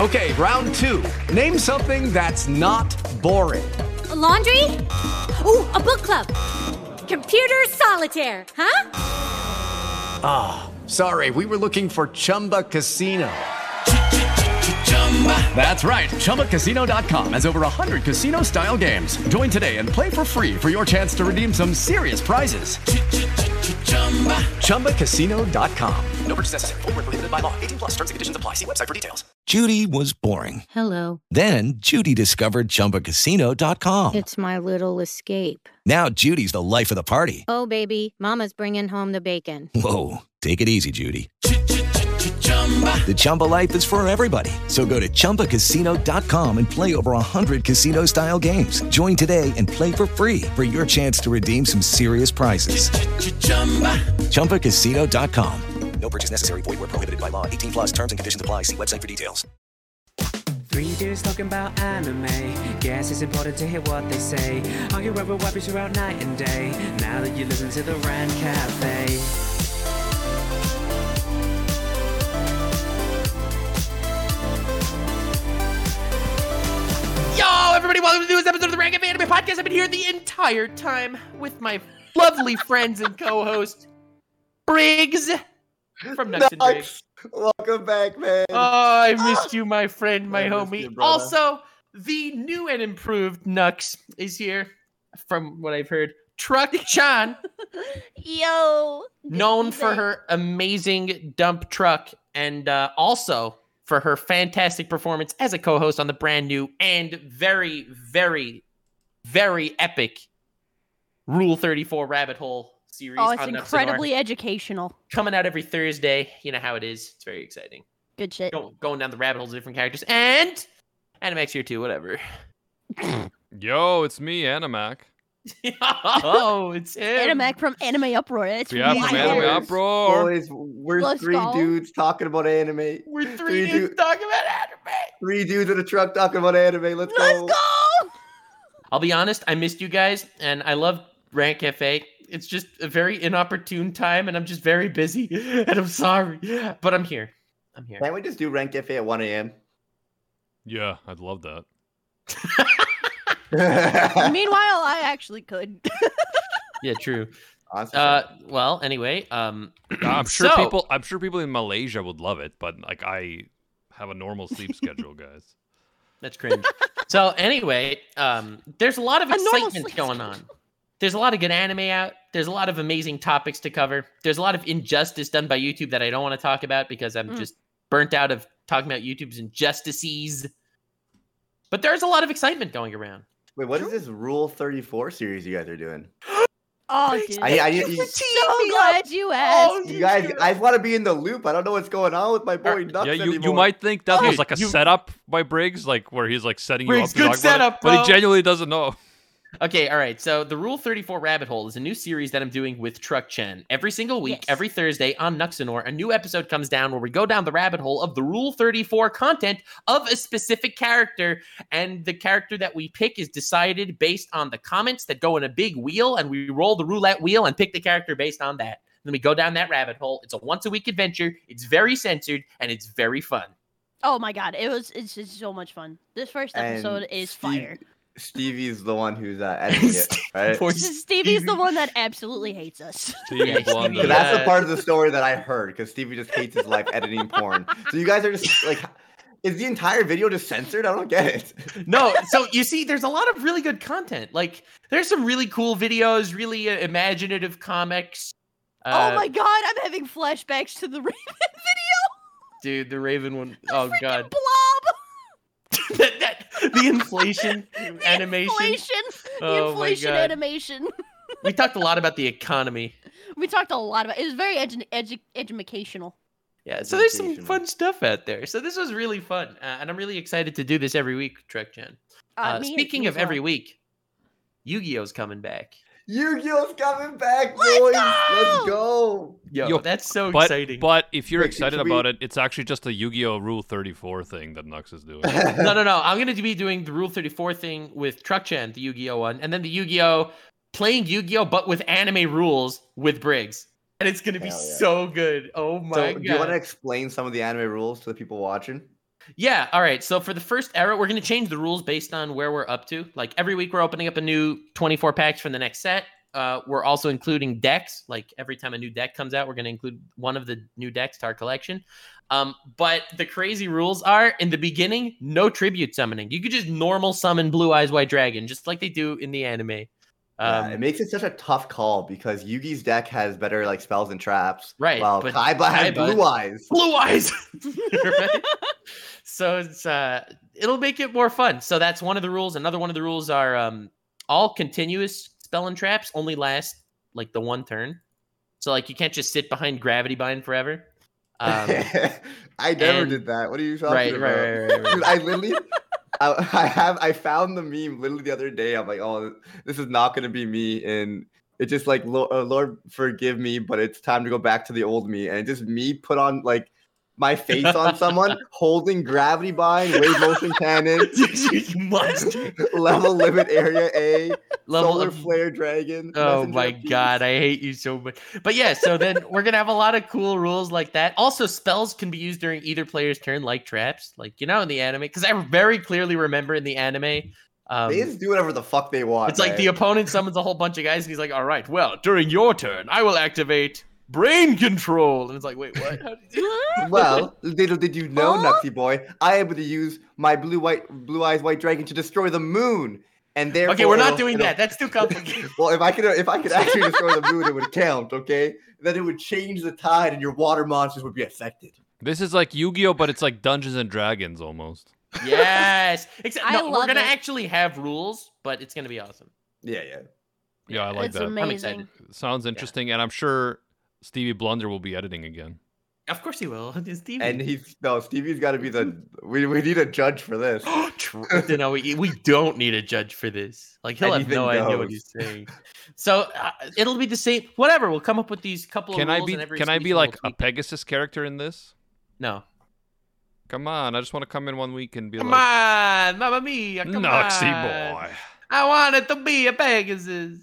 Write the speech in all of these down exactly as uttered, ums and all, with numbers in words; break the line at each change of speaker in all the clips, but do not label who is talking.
Okay, round two. Name something that's not boring.
A laundry? Ooh, a book club. Computer solitaire, huh?
Ah, oh, sorry, we were looking for Chumba Casino. That's right, Chumba Casino dot com has over one hundred casino-style games. Join today and play for free for your chance to redeem some serious prizes. Chumba Casino dot com. No purchase necessary. Void where prohibited by law. eighteen plus terms and conditions apply. See website for details.
Judy was boring.
Hello.
Then Judy discovered Chumba Casino dot com.
It's my little escape.
Now Judy's the life of the party.
Oh, baby, mama's bringing home the bacon.
Whoa, take it easy, Judy. The Chumba life is for everybody. So go to Chumba Casino dot com and play over one hundred casino-style games. Join today and play for free for your chance to redeem some serious prizes. Chumba Casino dot com. No purchase necessary. Void where prohibited by law. eighteen plus terms and conditions apply. See website for details.
Three dudes talking about anime. Guess it's important to hear what they say. Argue over what we out night and day. Now that you listen to the Rant Cafe.
Yo, everybody, welcome to the newest episode of the Rant Cafe Anime Podcast. I've been here the entire time with my lovely friends and co-host, Briggs from Nux and Briggs.
Welcome back, man.
Oh, I missed you, my friend, my
I missed
homie.
you, brother.
Also, the new and improved Nux is here, from what I've heard. Truck Chan,
Yo.
known for her amazing dump truck, and uh, also for her fantastic performance as a co-host on the brand new and very, very, very epic Rule thirty-four Rabbit Hole series.
Oh, it's
on
incredibly
Nuxanor.
educational.
Coming out every Thursday. You know how it is. It's very exciting.
Good shit.
Go, going down the rabbit holes of different characters. And Animax here too, whatever.
Yo, it's me, Animac.
Oh, it's him.
Animac from Anime Uproar. It's
Yeah,
wild.
from Anime Uproar.
Boys, we're
Let's
three
go.
dudes talking about anime.
We're three,
Three
dudes
dude-
talking about anime.
Three dudes in a truck talking about anime. Let's,
Let's
go.
go!
I'll be honest, I missed you guys, and I love Rant Cafe. It's just a very inopportune time, and I'm just very busy, and I'm sorry, but I'm here. I'm here.
Can't we just do Rank Cafe at one a.m.?
Yeah, I'd love that.
Meanwhile, I actually could.
Yeah, true.
Awesome.
Uh, well, anyway, um,
I'm sure
so-
people. I'm sure people in Malaysia would love it, but like I have a normal sleep schedule, guys.
That's cringe. So anyway, um, there's a lot of
A normal
excitement
sleep
going on. There's a lot of good anime out. There's a lot of amazing topics to cover. There's a lot of injustice done by YouTube that I don't want to talk about because I'm
Mm.
just burnt out of talking about YouTube's injustices. But there's a lot of excitement going around.
Wait, what is this Rule thirty-four series you guys are doing?
Oh, dude.
I, I,
you
you,
for
so glad you asked.
you guys, I want to be in the loop. I don't know what's going on with my boy Nux
Yeah, you,
anymore.
you might think that
Dude,
was like a
you-
setup by Briggs, like where he's like setting
Briggs,
you up. to
good
talk about it,
setup,
but he
bro.
genuinely doesn't know.
Okay, all right. So the Rule thirty-four Rabbit Hole is a new series that I'm doing with Truck Chen. Every single week,
Yes.
every Thursday on Nuxanor, a new episode comes down where we go down the rabbit hole of the Rule thirty-four content of a specific character. And the character that we pick is decided based on the comments that go in a big wheel, and we roll the roulette wheel and pick the character based on that. Then we go down that rabbit hole. It's a once-a-week adventure. It's very censored, and it's very fun.
Oh my god, it was it's just so much fun. This first
And
episode is
Steve-
fire.
Stevie's the one who's uh, editing it, right?
Poor
Stevie's the one that absolutely hates us.
Stevie
Yeah,
Blunder.
So that's
Yeah.
the part of the story that I heard because Stevie just hates his life editing porn. So you guys are just like, is the entire video just censored? I don't get it.
No, so you see, there's a lot of really good content. Like, there's some really cool videos, really uh, imaginative comics. Uh,
oh my god, I'm having flashbacks to the Raven video.
dude, the Raven one. Oh
Freaking
god,
blob.
that, that, the inflation
The
animation.
Inflation. The
Oh my
inflation
God.
animation.
We talked a lot about the economy.
We talked a lot about it. It was very edu- edu- educational.
Yeah, so there's some
Educational.
fun stuff out there. So this was really fun, uh, and I'm really excited to do this every week, Trek Chen.
Uh,
Uh,
me-
speaking
me
of
as well.
every week, Yu-Gi-Oh's coming back.
Yu-Gi-Oh's coming back,
Let's
boys.
go!
Let's go.
Yo,
Yo,
that's so
But
exciting.
but if you're
Wait,
excited
should we-
about it, it's actually just a Yu-Gi-Oh! Rule thirty-four thing that Nux is doing.
no, no, no. I'm going to be doing the Rule thirty-four thing with Truck Chen, the Yu-Gi-Oh one, and then the Yu-Gi-Oh playing Yu-Gi-Oh but with anime rules with Briggs, and it's going to be
Hell yeah.
so good. Oh my
So,
god!
do you want to explain some of the anime rules to the people watching?
Yeah, all right. So for the first era, we're going to change the rules based on where we're up to. Like every week, we're opening up a new twenty-four packs for the next set. Uh, we're also including decks. Like every time a new deck comes out, we're going to include one of the new decks to our collection. Um, but the crazy rules are, in the beginning, no tribute summoning. You could just normal summon Blue Eyes White Dragon, just like they do in the anime. Um,
yeah, it makes it such a tough call because Yugi's deck has better like spells and traps.
Right,
While
but
Kaiba has
Kaiba-
blue eyes.
Blue Eyes! Right? So it's uh, it'll make it more fun. So that's one of the rules. Another one of the rules are um, all continuous spell and traps only last like the one turn. So like you can't just sit behind Gravity Bind forever. Um,
I never
and-
did that. What are you talking
right,
about?
right, right, right, right.
Dude, I literally, I, I have, I found the meme literally the other day. I'm like, oh, this is not gonna be me, and it's just like, Lord, uh, Lord forgive me, but it's time to go back to the old me, and it's just me put on like my face on someone holding Gravity Bind, Wave Motion Cannon,
You monster.
level limit area A,
Level
Solar
of-
Flare Dragon.
Oh
Messenger
my
of Peace.
god, I hate you so much. But yeah, so then we're gonna have a lot of cool rules like that. Also, spells can be used during either player's turn, like traps, like you know in the anime. Because I very clearly remember in the anime, um,
They just do whatever the fuck they want.
it's like
man.
the opponent summons a whole bunch of guys, and he's like, "All right, well, during your turn, I will activate brain control." And it's like, "Wait, what?" How did you-
Well, little did you know, Nuxie boy, I am able to use my blue white blue eyes white dragon to destroy the moon. And therefore,
Okay, we're not
it'll-
doing
it'll-
that. That's too complicated.
Well, if I could if I could actually destroy the moon, it would count, okay? Then it would change the tide and your water monsters would be affected.
This is like Yu-Gi-Oh, but it's like Dungeons and Dragons almost.
Yes. Except
I
no, we're
love
gonna
it.
actually have rules, but it's gonna be awesome.
Yeah, yeah.
Yeah, I like
It's
that.
amazing.
I'm excited.
Sounds interesting, and I'm sure Stevie Blunder will be editing again.
Of course he will. It's Stevie.
And he's no Stevie's got to be the we we need a judge for this.
True. You know, we, we don't need a judge for this. Like he'll have
Anything
no idea what
goes.
he's saying. So uh, it'll be the same. Whatever. We'll come up with these couple
Can
of
I
rules.
be
and every
can I
season
be
we'll
like a
tweak them.
Pegasus character in this?
No.
Come on, I just want to come in one week and be
Come
like
on, Mamma Mia. Come
Noxy
on.
boy.
I wanted to be a Pegasus.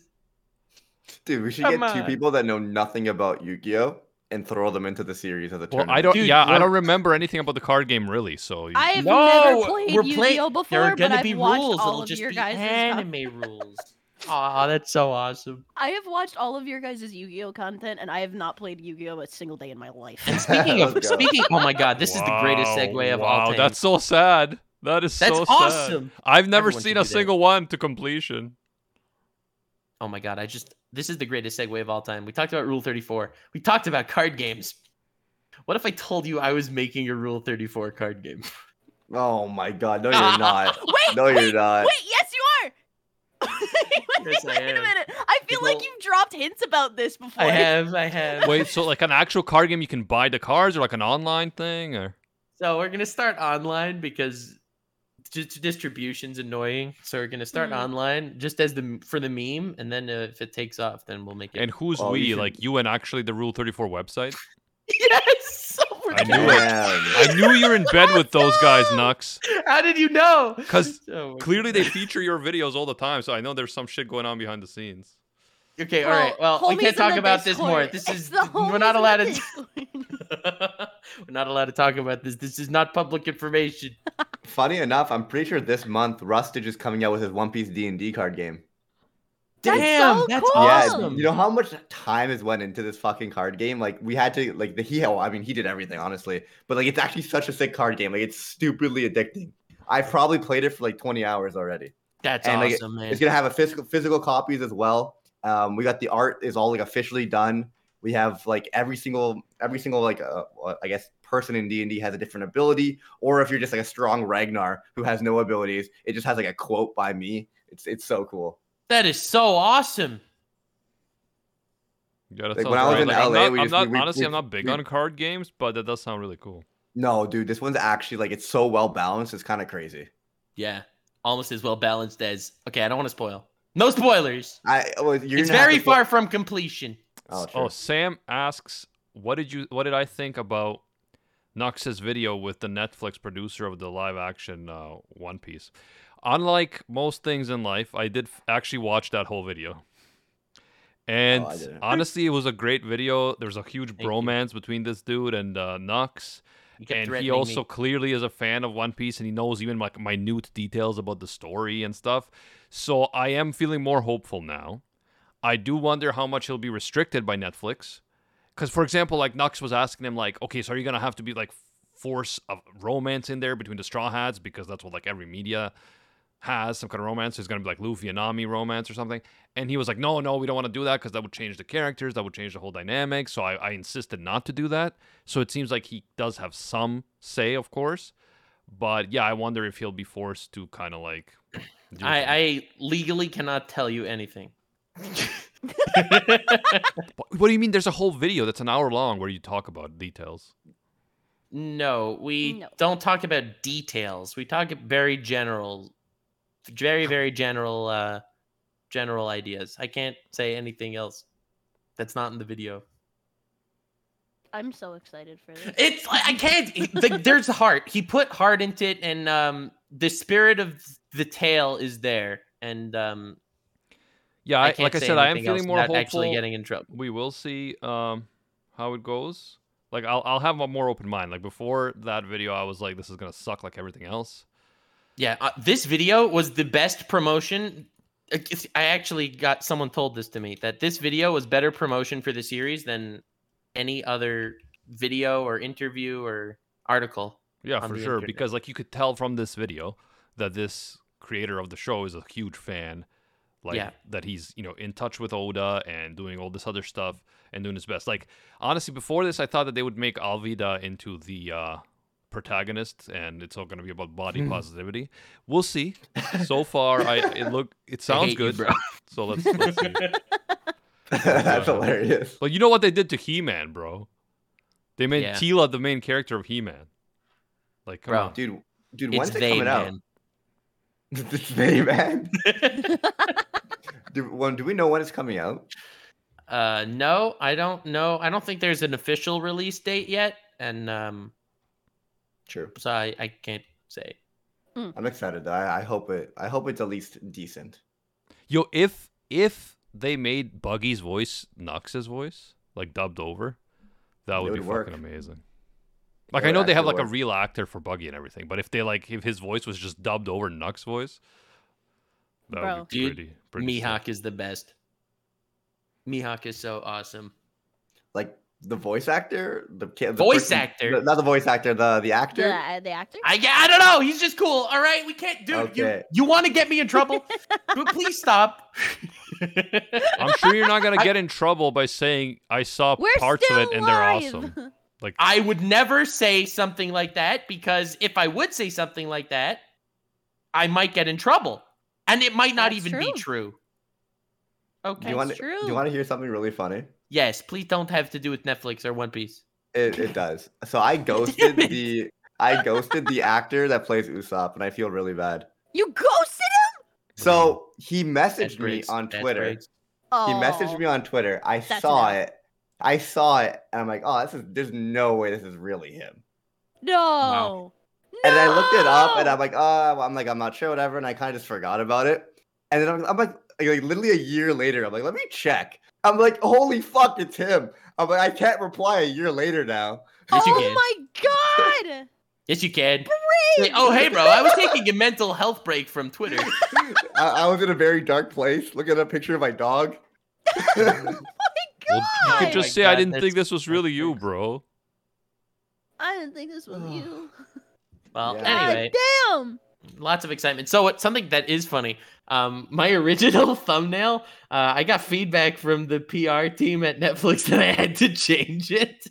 Dude, we should
Come
get two
on.
people that know nothing about Yu-Gi-Oh and throw them into the series as a
Well,
tournament.
I don't.
Dude,
yeah, I
we're-
don't remember anything about the card game really. So you-
I have
No,
never played
we're
Yu-Gi-Oh
playing.
before,
There are
but
gonna
I've
be
watched
rules.
all
It'll
of
just
your
be
guys'
anime rules. Aw, that's so awesome.
I have watched all of your guys' Yu-Gi-Oh content, and I have not played Yu-Gi-Oh a single day in my life.
And speaking of
Let's go.
speaking, oh my god, this is the greatest
Wow,
segue of
wow,
all time.
that's so sad. That is
That's
so
awesome.
sad. I've never
Everyone
seen
should
a
do that.
single one to completion.
Oh my god, I just this is the greatest segue of all time. We talked about Rule thirty-four. We talked about card games. What if I told you I was making a Rule thirty-four card game?
Oh my god, no you're not.
Wait,
No,
wait,
you're not.
wait, yes, you are. wait,
Yes, I
wait a
am.
minute. I feel like
People-
you've dropped hints about this before.
I have, I have.
Wait, so like an actual card game, you can buy the cards, or like an online thing, or
So we're gonna start online because just distribution's annoying. So we're gonna start
Mhm.
online just as the for the meme, and then uh, if it takes off, then we'll make it.
and who's
Well, you
we?
should-
Like you and actually the Rule thirty-four website.
Yes. So we're
I knew
gonna-
it.
Damn.
I knew you were in bed with those guys, Nux.
How did you know?
'Cause
Oh my
Clearly, they feature your videos all the time, so I know there's some shit going on behind the scenes.
Okay,
Bro,
all right. Well, we
homies
can't
in
talk
the
about this more.
Discord.
This
It's
is
the
we're
homies
not
in
allowed
the
to.
Discord.
We're not allowed to talk about this. This is not public information.
Funny enough, I'm pretty sure this month Rustage is coming out with his One Piece D and D card game.
That's
Damn,
so
that's
cool.
Yeah,
awesome.
you know how much time has went into this fucking card game? Like we had to like the he. Oh, I mean, he did everything honestly, but like it's actually such a sick card game. Like it's stupidly addicting. I've probably played it for like twenty hours already.
That's
And, like,
awesome, man.
It's gonna have a physical physical copies as well. Um, we got the art is all like officially done. We have like every single every single like uh, uh, I guess person in D and D has a different ability, or if you're just like a strong Ragnar who has no abilities, it just has like a quote by me. It's it's so cool.
That is so awesome.
Yeah, that
Like,
sounds
when I was
right.
in
Like, I'm
L A,
not,
we
I'm
just-
not
we-
honestly,
we-
I'm not big
we-
on card games, but that does sound really cool.
No, dude, this one's actually like it's so well balanced. It's kind of crazy.
Yeah, almost as well balanced as. Okay, I don't want to spoil. No spoilers.
I well, you're
It's
gonna have
very
to put-
far from completion.
Oh,
Oh,
true.
Sam asks, "What did you? What did I think about Nux's video with the Netflix producer of the live-action uh, One Piece?" Unlike most things in life, I did f- actually watch that whole video, and
Oh, I didn't.
honestly, it was a great video. There's a huge
you.
bromance between this dude and uh, Nux,
You kept
and he
threatening
also
me.
clearly is a fan of One Piece, and he knows even like minute details about the story and stuff. So I am feeling more hopeful now. I do wonder how much he'll be restricted by Netflix. Because, for example, like Nux was asking him, like, okay, so are you going to have to be like force of romance in there between the Straw Hats? Because that's what like every media has, some kind of romance. There's going to be like Luffy and Nami romance or something. And he was like, no, no, we don't want to do that because that would change the characters. That would change the whole dynamic. So I, I insisted not to do that. So it seems like he does have some say, of course. But yeah, I wonder if he'll be forced to kind of like. Do
I,
things.
I legally cannot tell you anything.
What do you mean? There's a whole video that's an hour long where you talk about details.
No, we
No.
don't talk about details. We talk very general, very very general, uh, general ideas. I can't say anything else that's not in the video.
I'm so excited for this.
It's like I can't. he- like, there's heart. He put heart into it, and um, the spirit of the tale is there. And um,
Yeah,
I
I,
can't
like I
say
said, I am
anything else
feeling more
without
hopeful.
actually getting in trouble.
We will see um, how it goes. Like I'll I'll have a more open mind. Like before that video, I was like, this is gonna suck like everything else.
Yeah, uh, this video was the best promotion. Uh, it's- I actually got someone told this to me that this video was better promotion for the series than any other video or interview or article.
Yeah,
on
for
the
sure.
internet.
Because like you could tell from this video that this creator of the show is a huge fan. Like
Yeah.
that he's, you know, in touch with Oda and doing all this other stuff and doing his best. Like honestly, before this I thought that they would make Alvida into the uh protagonist and it's all gonna be about body positivity. We'll see. So far I it look it sounds
hate you,
good.
bro.
So let's let's see.
That's hilarious.
But you know what they did to He-Man, bro? They made
Yeah.
Tila the main character of He-Man. Like, come
Bro.
on.
Dude, dude,
It's
when's it
they,
coming out?
man.
It's they, man. Do, when, do we know when it's coming out?
Uh, no, I don't know. I don't think there's an official release date yet, and um,
True.
so I, I can't say.
I'm excited. Though. I, I hope it. I hope it's at least decent.
Yo, if if they made Buggy's voice Nux's voice, like dubbed over, that
It
would,
would
be
work.
fucking amazing. Like
It
I
would
know they have
actually
like a
work.
real actor for Buggy and everything, but if they like if his voice was just dubbed over Nux voice, that
Bro.
would be
Dude,
pretty pretty.
Mihawk
sick.
is the best. Mihawk is so awesome.
Like the voice actor, the, ki- the
Voice
person-
actor?
the- not the voice actor, the the actor.
The, uh, the actor?
I yeah, I don't know. He's just cool. All right, we can't do it. You
Okay.
you want to get me in trouble? But please stop.
I'm sure you're not gonna get in trouble by saying I saw
We're
parts of
still
it and they're
live.
awesome. Like
I would never say something like that because if I would say something like that, I might get in trouble, and it might not
That's
even be
true.
true. Okay.
Do you want to?
true.
Do you want to hear something really funny?
Yes, please don't have to do with Netflix or One Piece.
It it does. So I ghosted the I ghosted the actor that plays Usopp, and I feel really bad.
You ghosted him?
So he
Ed
messaged me
Briggs,
on
Ed
Twitter.
Briggs.
Oh.
He messaged me on Twitter. I
That's
saw
enough.
it. I saw it, and I'm like, oh, this is. There's no way this is really him.
No. No.
And then I looked it up, and I'm like, oh, well, I'm like, I'm not sure, whatever. And I kind of just forgot about it. And then I'm, I'm like, like, literally a year later, I'm like, let me check. I'm like, holy fuck, it's him. I'm like, I can't reply a year later now.
Yes, you
oh
can.
my god!
Yes, you can.
Great!
Say, oh, hey, bro, I was taking a mental health break from Twitter.
I, I was in a very dark place, looking at a picture of my dog.
Oh my god!
well, you could
my
just say I
God,
didn't
that's-
think this was really you, bro.
I didn't think this was you.
Well,
Yeah.
anyway,
God damn!
lots of excitement. So, what something that is funny? Um, my original thumbnail, uh, I got feedback from the P R team at Netflix that I had to change it.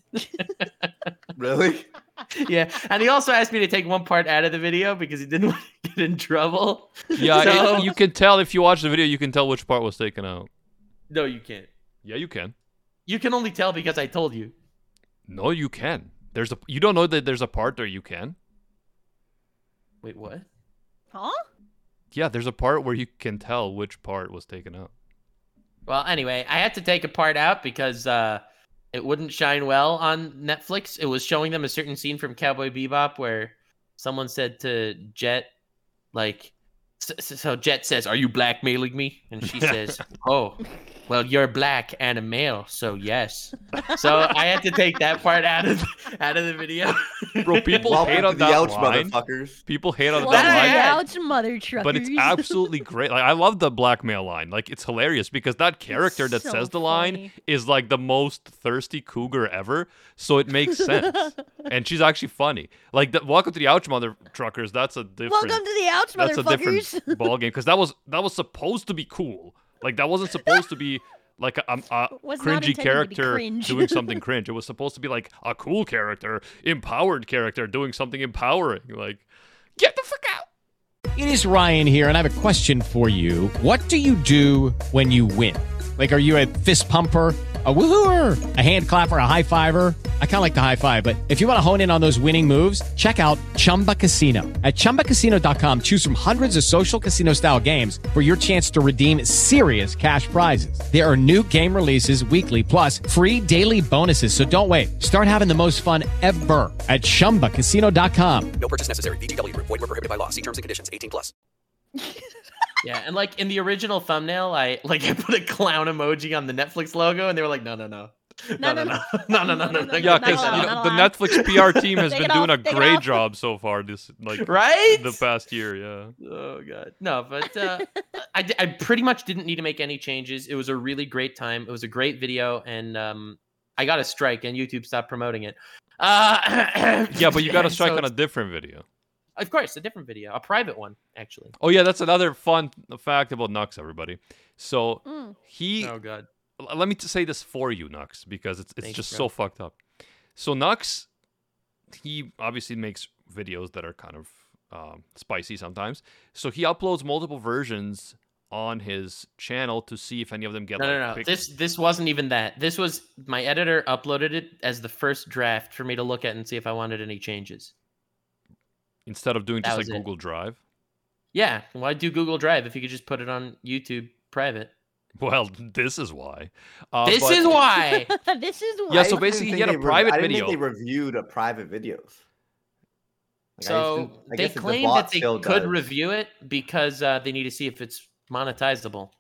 Really?
Yeah, and he also asked me to take one part out of the video because he didn't want to get in trouble.
Yeah,
So-
it- you can tell if you watch the video, you can tell which part was taken out.
No, you can't.
Yeah, you can.
You can only tell because I told you.
No, you can. There's a you don't know that there's a part where you can.
Wait, what?
Huh?
Yeah, there's a part where you can tell which part was taken out.
Well, anyway, I had to take a part out because uh, it wouldn't shine well on Netflix. It was showing them a certain scene from Cowboy Bebop where someone said to Jet, like, So, so, so Jet says, "Are you blackmailing me?" And she says, "Oh, well, you're black and a male, so yes." So I had to take that part out of out of the video.
Bro, people
Welcome
hate
to
on
the
that
ouch,
line.
motherfuckers.
People hate on
Welcome
that
to
line.
the
Yeah.
ouch, mother truckers.
But it's absolutely great. Like I love the blackmail line. Like it's hilarious because that character that
so
says the line
funny.
is like the most thirsty cougar ever. So it makes sense. And she's actually funny. Like the, welcome to the ouch, mother truckers. That's a different.
Welcome to the ouch,
that's a
motherfuckers.
different ball game because that was that was supposed to be cool. Like that wasn't supposed to be like a, a, a
Was not
cringy
intended to be
character
cringe.
doing something cringe. It was supposed to be like a cool character, empowered character doing something empowering. Like get the fuck out.
It is Ryan here, and I have a question for you. What do you do when you win? Like, are you a fist pumper? A woohooer, a hand clapper, a high fiver. I kind of like the high five, but if you want to hone in on those winning moves, check out Chumba Casino. At chumba casino dot com, choose from hundreds of social casino style games for your chance to redeem serious cash prizes. There are new game releases weekly, plus free daily bonuses. So don't wait. Start having the most fun ever at chumba casino dot com.
No purchase necessary. V G W Group. Void where prohibited by law. See terms and conditions. eighteen plus.
Yeah, and like in the original thumbnail, I like I put a clown emoji on the Netflix logo, and they were like, "No, no, no, no, no, no, no, no, no, no, no."
Yeah,
Not
because
allowed,
you know
not
the
allowed.
Netflix P R team has
Take
been
it
doing
off,
a
take it
great
off.
job so far. This like
Right?
the past year, yeah.
Oh god, no, but uh, I I pretty much didn't need to make any changes. It was a really great time. It was a great video, and um, I got a strike, and YouTube stopped promoting it. Uh,
Yeah, but you got a
and
strike
so
on a
it's-
different video.
Of course, a different video, a private one, actually.
Oh yeah, that's another fun fact about Nux, everybody. So
Mm.
he,
Oh god.
l- let me t- say this for you, Nux, because it's it's
Thanks,
just
bro.
so fucked up. So Nux, he obviously makes videos that are kind of um, spicy sometimes. So he uploads multiple versions on his channel to see if any of them get
No,
like
no, no.
picked.
This this wasn't even that. This was my editor uploaded it as the first draft for me to look at and see if I wanted any changes.
instead of doing
That
just like
was it.
Google Drive.
Yeah, why do Google Drive if you could just put it on YouTube private?
Well, this is why. Uh,
this
but-
is why.
This is why.
Yeah, so
I didn't
basically he
think
had a
they rev-
private
I didn't
video.
think they reviewed a private videos. Like, I
So
assume- I
they
guess the
claim
bot
that they
still
could
does.
review it because uh, they need to see if it's monetizable.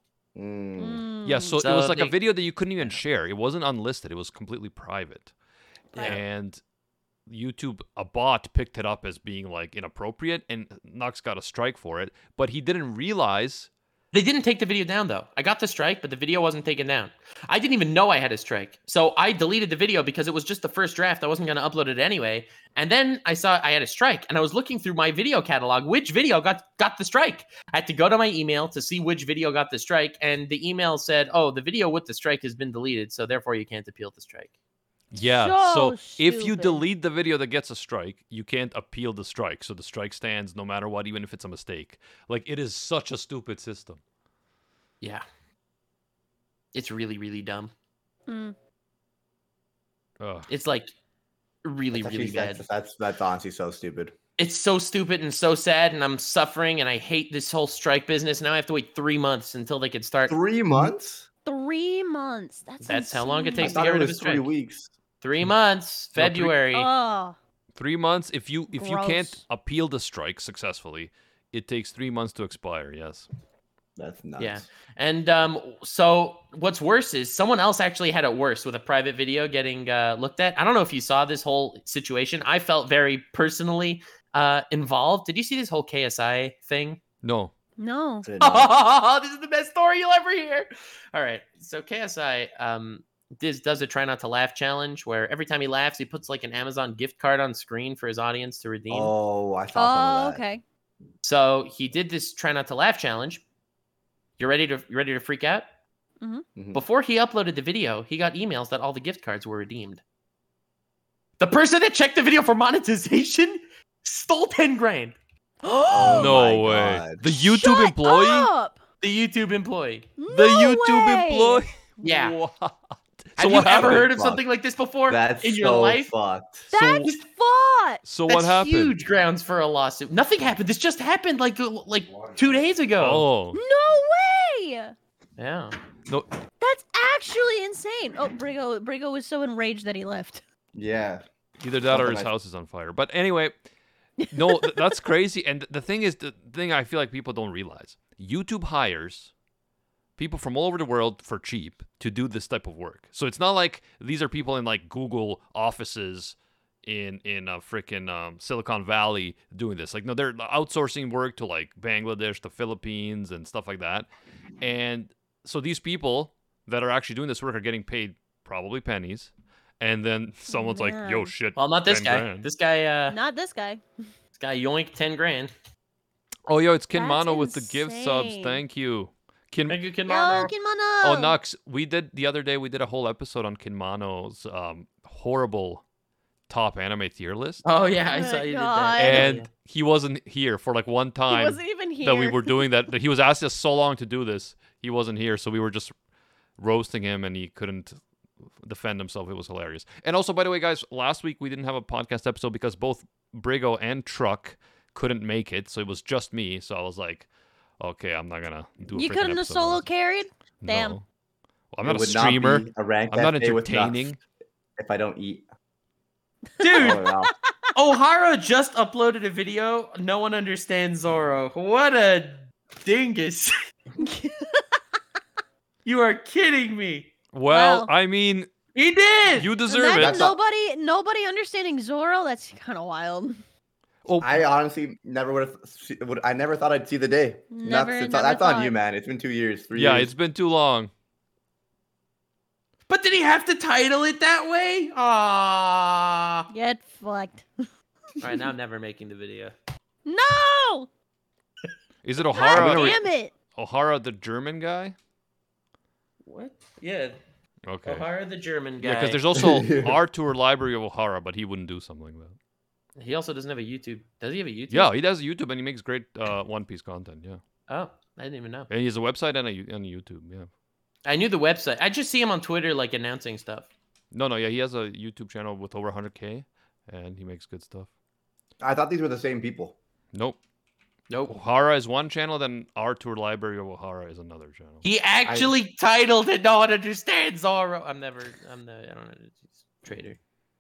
Mm.
Yeah, so,
So
it was like a
they-
video that you couldn't even share. It wasn't unlisted. It was completely private.
Yeah.
And YouTube, a bot picked it up as being like inappropriate, and Nux got a strike for it. But he didn't realize.
They didn't take the video down though. I got the strike, but the video wasn't taken down. I didn't even know I had a strike. So I deleted the video because it was just the first draft. I wasn't going to upload it anyway. And then I saw I had a strike and I was looking through my video catalog, which video got got the strike. I had to go to my email to see which video got the strike, and the email said, "Oh, the video with the strike has been deleted, so therefore you can't appeal the strike."
Yeah, so,
So
if you
stupid.
delete the video that gets a strike, you can't appeal the strike. So the strike stands no matter what, even if it's a mistake. Like, it is such a stupid system.
Yeah. It's really really dumb.
Mm.
Ugh.
It's like really
That's
really
actually-
bad.
That's, that's that's honestly so stupid.
It's so stupid and so sad, and I'm suffering, and I hate this whole strike business. Now I have to wait three months until they can start.
Three months?
Three months. That's
That's how long it
insane.
takes
I
to
thought
get
it
rid of a
was three
strike.
weeks.
Three months,
No, three-
February.
Oh,
Three months. If you if you can't
Gross.
appeal the strike successfully, it takes three months to expire. Yes.
That's nuts.
Yeah. And um, so what's worse is someone else actually had it worse with a private video getting uh, looked at. I don't know if you saw this whole situation. I felt very personally uh, involved. Did you see this whole K S I thing?
No.
no.
Did not.
This is the best story you'll ever hear. All right. So K S I um, this does a try not to laugh challenge where every time he laughs, he puts like an Amazon gift card on screen for his audience to redeem.
Oh, I
Oh,
thought some of that.
okay.
So he did this try not to laugh challenge. You ready to you ready to freak out?
Mhm.
Before he uploaded the video, he got emails that all the gift cards were redeemed. The person that checked the video for monetization stole ten grand.
Oh
no
my
way.
God.
The YouTube
Shut
employee.
up!
The YouTube employee.
The
No
YouTube
way!
employee.
Yeah.
What?
Have
So
you
what
ever
happened?
heard of
Fuck.
something like this before
That's
in your
so
life?
fucked.
So,
That's fucked.
so
That's
what happened?
huge grounds for a lawsuit. Nothing happened. This just happened like like two days ago.
Oh
No way!
Yeah.
no!
That's actually insane. Oh, Brigo, Brigo was so enraged that he left.
Yeah.
Either that or
Something
his
like-
house is on fire. But anyway, No, th- that's crazy. And the thing is, the thing I feel like people don't realize, YouTube hires people from all over the world for cheap to do this type of work. So it's not like these are people in like Google offices in in a freaking um, Silicon Valley doing this. Like, no, they're outsourcing work to like Bangladesh, the Philippines, and stuff like that. And so these people that are actually doing this work are getting paid probably pennies. And then someone's like, yo, shit.
Well, not this
ten
guy.
grand.
This guy, uh,
Not this guy.
this guy yoinked ten grand.
Oh, yo, it's
That's
Kinmano with the gift subs.
insane.
Thank you. Kin-
Thank you,
Yo,
Kinmano.
Kinmano.
Oh, Nux, we did the other day, we did a whole episode on Kinmano's um, horrible top anime tier list.
Oh yeah, I
Oh
saw
my
you did
God.
that.
And he wasn't here for like one
He
time
wasn't even here.
that we were doing that. He was asking us so long to do this. He wasn't here, so we were just roasting him and he couldn't defend himself. It was hilarious. And also, by the way, guys, last week we didn't have a podcast episode because both Brigo and Truck couldn't make it, so it was just me. So I was like, okay, I'm not gonna do. A
You
freaking
couldn't have
episode
solo
on this.
carried? Damn.
No. Well, I'm
It
not a
would
streamer.
be a rank
I'm not
that day with nuts
entertaining.
if I don't eat.
Dude,
Oh, wow.
O'Hara just uploaded a video. No one understands Zoro. What a dingus. You are kidding me.
Well,
Wow.
I mean,
He did.
you deserve
Imagine
it.
That's not-
nobody, nobody understanding Zoro. That's kind of wild.
Oh,
I honestly never would have. Would I never thought I'd see the day.
Never-
that's it's,
never
that's on
thought.
you, man. It's been two years, three
yeah,
years.
it's been too long.
But did he have to title it that way? Ah.
Get fucked.
All right, now I'm never making the video.
No!
Is it
God
O'Hara?
damn it!
O'Hara, the German guy?
What? Yeah.
Okay.
O'Hara, the German guy.
Yeah, because there's also Arthur Library of O'Hara, but he wouldn't do something like that.
He also doesn't have a YouTube. Does he have a YouTube?
Yeah, he does YouTube and he makes great uh, One Piece content. Yeah,
Oh, I didn't even know.
and he has a website and a Yo- and a YouTube. Yeah.
I knew the website. I just see him on Twitter, like announcing stuff.
No, no, yeah, he has a YouTube channel with over one hundred K, and he makes good stuff.
I thought these were the same people.
Nope.
Nope.
O'Hara is one channel, then Arthur Library of O'Hara is another channel.
He actually titled it. No one understands Zoro. I'm never. I'm the. I don't know. He's a traitor.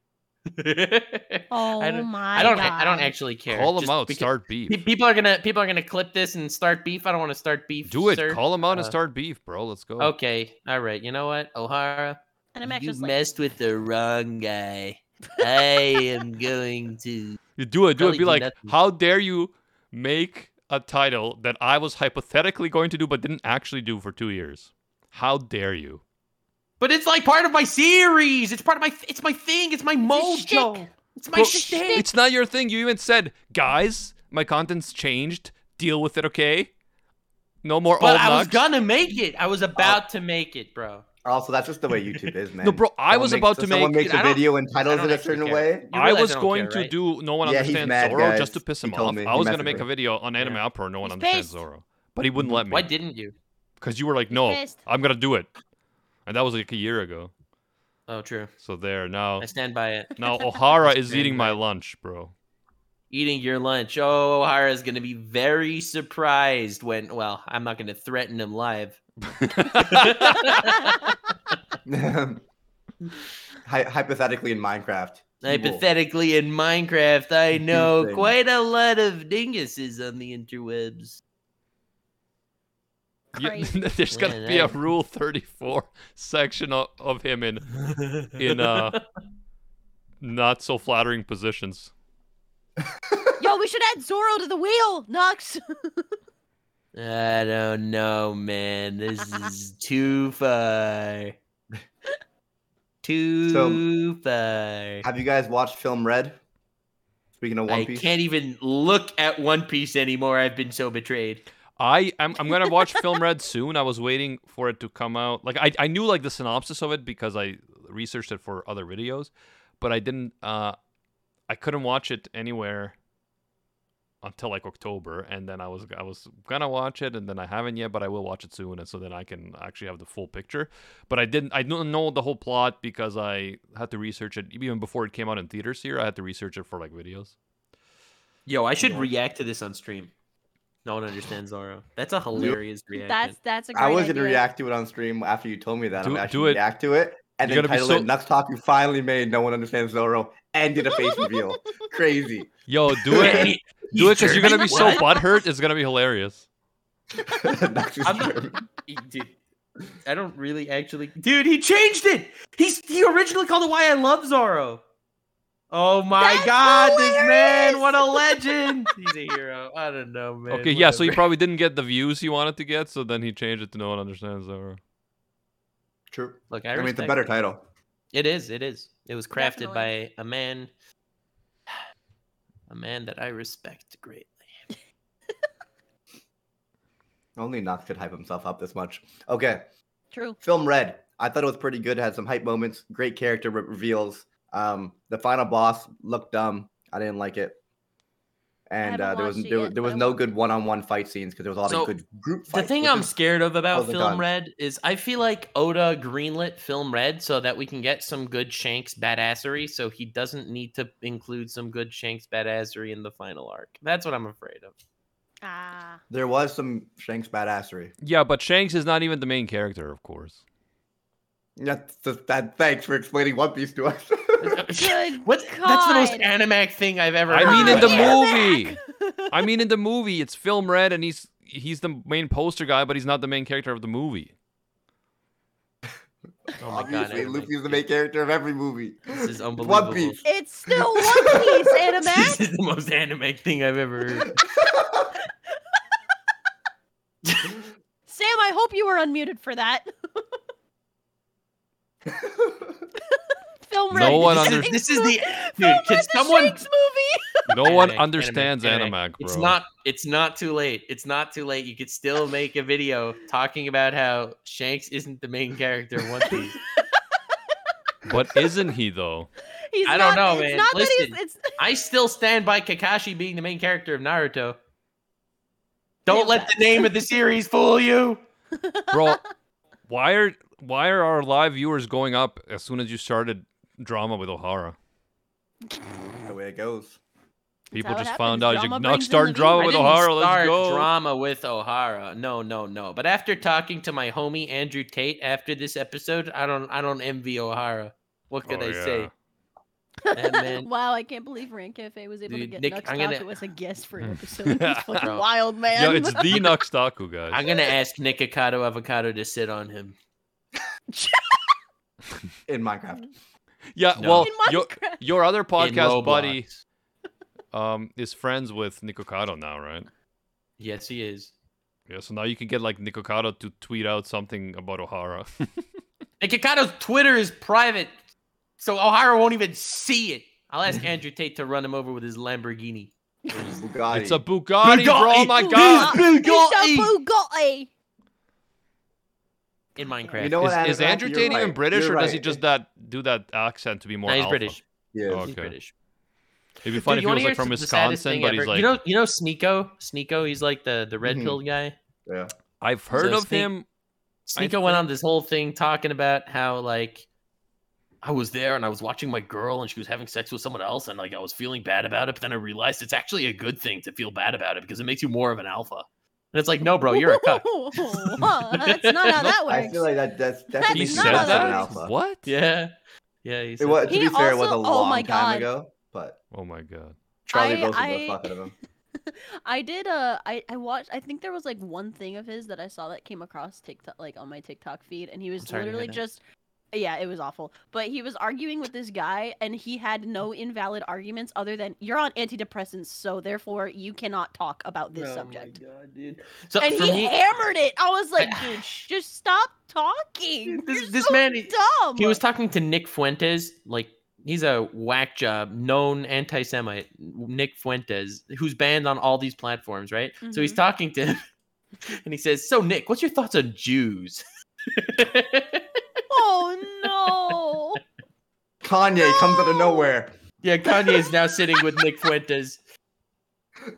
Oh
I don't,
my
I don't.
God.
I don't actually care.
Call him
Just
out.
because-
Start beef.
pe- People are gonna. People are gonna clip this and start beef. I don't want to start beef.
Do it.
Sir.
Call him out and
Uh,
start beef, bro. Let's go.
Okay. All right. You know what, O'Hara?
And I'm actually
You
just like,
messed with the wrong guy. I am going to.
You do it. Do
Probably
it. Be
do
like,
nothing.
how dare you make a title that I was hypothetically going to do but didn't actually do for two years? How dare you?
But it's like part of my series. It's part of my. It's my thing. It's my
It's a
mojo.
shtick.
It's my
Bro,
shtick.
it's not your thing. You even said, guys, my content's changed. Deal with it, okay? No more
But
old
I was
nugs.
gonna make it. I was about to make it, bro.
Also, that's just the way YouTube is, man.
No, bro, I
Someone
was
makes-
about
so
to
someone
make-
makes
I
a
don't-
video and
I
titles
don't
it a
actually
certain
care.
way.
You
I
realize
was
I don't
going
care,
to
right?
do No One
Yeah, he's
Understands
mad,
Zoro
guys.
just to piss
He
him
told
off.
me.
I
He
was going to
messaged
make
me.
a video on Anime
Yeah.
Uproar, No One
He's
Understands
pissed.
Zoro. But he wouldn't let me.
Why didn't you?
Because you were like, no,
pissed.
I'm going to do it. And that was like a year ago.
Oh, true.
So there, now
I stand by it.
now O'Hara is
Stand
eating
by
my
it.
lunch, bro.
Eating your lunch. Oh, O'Hara is gonna be very surprised when. Well, I'm not gonna threaten him live.
Hy- hypothetically in Minecraft. he will.
Hypothetically, in Minecraft, I know
Insane.
quite a lot of dinguses on the interwebs.
You-
Crazy.
there's going to
Yeah,
be a
that-
Rule thirty-four section of, of him in in uh not so flattering positions.
yo, we should add Zoro to the wheel, Nux.
I don't know, man. This is too far. Too far.
Have you guys watched Film Red? Speaking of One
I
Piece,
can't even look at One Piece anymore. I've been so betrayed.
I I'm, I'm gonna watch Film Red soon. I was waiting for it to come out. Like I I knew like the synopsis of it because I researched it for other videos, but I didn't. Uh, I couldn't watch it anywhere until like October, and then I was I was gonna watch it, and then I haven't yet, but I will watch it soon, and so then I can actually have the full picture. But I didn't. I don't know the whole plot because I had to research it even before it came out in theaters here. I had to research it for like videos.
Yo, I should react to this on stream. No one understands Zoro. That's a hilarious reaction.
That's that's a great
I was gonna
idea.
react to it on stream after you told me that.
Do-
I'm
do
actually
it.
react to it, and
You're
then
gonna be
title
so-
it Nux Talk. You finally made No One Understands Zoro and did a face reveal. Crazy.
Yo, do it.
He-
do it
he's
because you're gonna be
German?
so
What?
butthurt. It's gonna be hilarious.
Nux is
I'm not-
German.
Dude, I don't really actually. Dude, he changed it. He's he originally called it Why I Love Zoro. Oh my
That's
god, this man!
hilarious!
What a legend! He's a hero. I don't know, man.
Okay, yeah. So he
whatever.
probably didn't get the views he wanted to get, so then he changed it to No One Understands Zoro.
True.
Look, I,
I mean, it's a
respect
better
it.
title.
It is. It is. It was crafted
Definitely.
by a man, a man that I respect greatly.
Only Nux could hype himself up this much. Okay.
True.
Film Red. I thought it was pretty good. It had some hype moments, great character re- reveals. Um, the final boss looked dumb. I didn't like it. And
haven't
uh, there was
watched it
there,
yet,
there
but
was
I
no
want
good
to.
one-on-one fight scenes because there was a lot
So,
of good group
The
fights.
thing
which
I'm
is-
scared of about
wasn't
Film
done.
Red is I feel like Oda greenlit Film Red so that we can get some good Shanks badassery, so he doesn't need to include some good Shanks badassery in the final arc. That's what I'm afraid of.
Ah.
there was some Shanks badassery.
Yeah, but Shanks is not even the main character, of course.
That's just that. Thanks for explaining One Piece to us.
Good
What? That's the most
God.
animac thing I've ever.
I
heard.
mean, in the
Animac!
movie. I mean, in the movie, it's Film Red, and he's he's the main poster guy, but he's not the main character of the movie.
Oh my god,
Obviously,
animac.
Luffy is the main character of every movie.
This is unbelievable.
One Piece.
It's still One Piece,
This
Animac.
is the most animac thing I've ever heard.
Sam, I hope you were unmuted for that. Film
No
Red.
one
This
under-
is-
This is the
Film
dude.
Red,
Can
the
someone?
Shanks movie.
No one
Animac,
understands
animac,
Animac, bro.
It's not. It's not too late. It's not too late. You could still make a video talking about how Shanks isn't the main character of One Piece.
But isn't he though?
He's
I don't
not-
know,
it's
man.
Not
Listen.
that he's, it's
I still stand by Kakashi being the main character of Naruto. Don't let the name of the series fool you.
Bro, why are why are our live viewers going up as soon as you started drama with O'Hara?
The way it goes.
People
how it
just
happens.
found out
Drama
you're
brings
not
in
starting
the
drama
I
with
didn't
O'Hara. Let's
start
go.
drama with O'Hara. No, no, no. But after talking to my homie Andrew Tate after this episode, I don't, I don't envy O'Hara. What could
Oh,
I
yeah.
say? That man,
wow, I can't believe Rant Cafe was able
Dude,
to get
Nick,
Nux
I'm
Talk
gonna-
to us a guest for an episode. He's fucking
Bro.
wild, man.
Yo, it's the Nuxtaku, guys.
I'm gonna ask Nick Avocado Avocado to sit on him.
In Minecraft.
Yeah,
No.
well,
In
your,
Minecraft.
your other
In
podcast buddy
Roblox.
um is friends with Nikocado now, right?
Yes, he is.
Yeah, so now you can get like Nikocado to tweet out something about O'Hara.
Nick Avacado's Twitter is private, so O'Hara won't even see it. I'll ask Andrew Tate to run him over with his Lamborghini.
Bugatti.
It's a Bugatti, bro. Oh my
Bugatti.
god.
It's
Bugatti.
a Bugatti.
In Minecraft.
You know what,
Is, is
Anunnaki,
Andrew
you're
Tate even
right.
British,
You're
or does he
right.
just that do that accent to be more
No, he's
alpha?
British.
Yeah.
Oh,
He's
okay.
British.
It'd be funny
Dude, you
if
wanna
he was like
hear
from
the saddest
Wisconsin,
thing
but he's
ever?
like,
you know, you know, Sneeko. Sneeko, he's like the the red
Mhm.
pill guy.
Yeah.
I've heard
So
of
Sneak-
him. I
Sneeko went on this whole thing talking about how like I was there and I was watching my girl and she was having sex with someone else and like I was feeling bad about it, but then I realized it's actually a good thing to feel bad about it because it makes you more of an alpha. And it's like, no, bro, you're a cuck.
Well, that's not how that works.
I feel like that that's
That's
definitely
He
not
said
how that
an
works.
alpha.
What?
Yeah, yeah. He
It
said
was,
that.
to
He
be fair, it was a
also- oh
long
my
time
God.
ago, but
Oh my god.
Charlie
I-
Wilson
I-
was fucking of him.
I did uh I, I watched I think there was like one thing of his that I saw that came across TikTok like on my TikTok feed and he was
I'm sorry to hear
literally
that.
just yeah, it was awful. But he was arguing with this guy and he had no invalid arguments other than you're on antidepressants, so therefore you cannot talk about this
Oh my
subject.
God, dude. So
And
for
he
me,
hammered it. I was like, dude, sh- just stop talking.
This-
You're
this
so
man, he-
dumb.
he was talking to Nick Fuentes, like he's a whack job, known anti-Semite, Nick Fuentes, who's banned on all these platforms, right? So he's
Mhm.
talking to him, and he says, "So Nick, what's your thoughts on Jews?"
Oh
Kanye comes out of nowhere.
Yeah, Kanye is now sitting with Nick Fuentes.
no.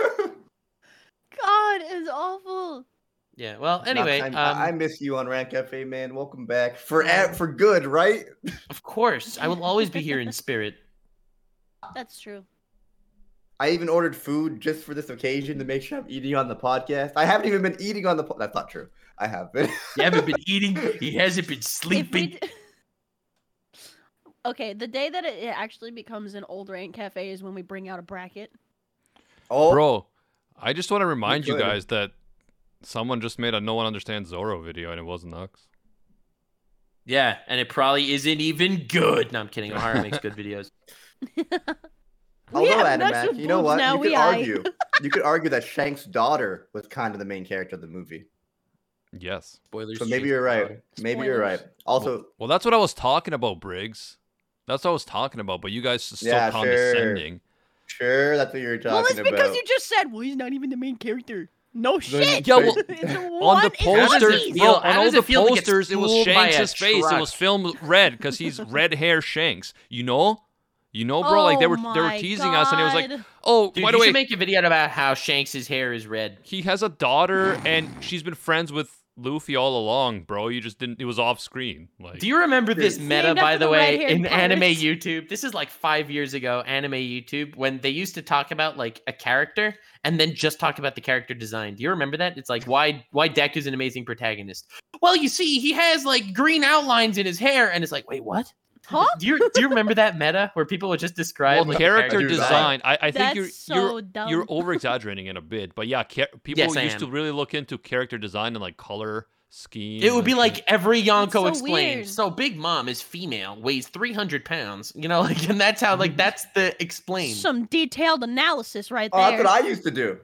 God is awful.
Yeah. Well, anyway,
I,
um,
I miss you on Rant Cafe, man. Welcome back for for good, right?
of course, I will always be here in spirit.
That's true.
I even ordered food just for this occasion to make sure I'm eating on the podcast. I haven't even been eating on the. Po- That's not true. I have been.
You haven't been eating. He hasn't been
If we,
sleeping.
d- Okay, the day that it, it actually becomes an old Rant Cafe is when we bring out a bracket.
Oh,
Bro, I just want to remind you
could.
guys that someone just made a No One Understands Zorro video and it wasn't Nux.
Yeah, and it probably isn't even good. No, I'm kidding. O'Hara makes good videos.
although
have Nux
Animac,
with
you know
boobs
what?
now,
You
we
could
eye.
argue. You could argue that Shank's daughter was kind of the main character of the movie.
Yes.
Spoilers.
So
to
maybe
Shane's
you're right.
daughter.
Maybe you're right.
Spoilers.
Also,
Well, that's what I was talking about, Briggs. That's what I was talking about, but you guys are still
Yeah, sure.
condescending.
sure, that's what you're talking
Well, it's
about.
because you just said, well, he's not even the main character. No shit.
Yeah, well,
It's
on
one-
the
it's
poster,
one piece.
feel-
bro,
how
on all
does
the
it feel to get
posters, it was
fooled by a
Shanks' face. It
truck?
was filmed red because he's red hair Shanks. You know, you know, bro. like they
Oh
were they were
my
teasing us, and it was like,
God.
oh,
Dude,
by
you
the way,
should make a video about how Shanks' hair is red.
he has a daughter, and she's been friends with Luffy all along, bro. You just didn't. It was off screen. Like,
Do you remember this
Named
meta,
after
by the
the
way,
red-haired
in anime
pirates.
YouTube? This is like five years ago, anime YouTube, when they used to talk about like a character and then just talk about the character design. Do you remember that? It's like why why Deku's an amazing protagonist. Well, you see, he has like green outlines in his hair, and it's like, wait, what?
Huh?
Do you do you remember that meta where people would just describe
well,
like, a
character
character
design. I, I think
That's
you're
so
you're
dumb.
you're over exaggerating it a bit, but yeah, ca- people
Yes, I
used to
am.
really look into character design and like color scheme.
It would be
and
like
shit.
every Yonko
so
explained.
weird.
So Big Mom is female, weighs three hundred pounds. You know, like, and that's how, like, that's the explained.
Some detailed analysis right
Oh,
there.
that's what I used to do.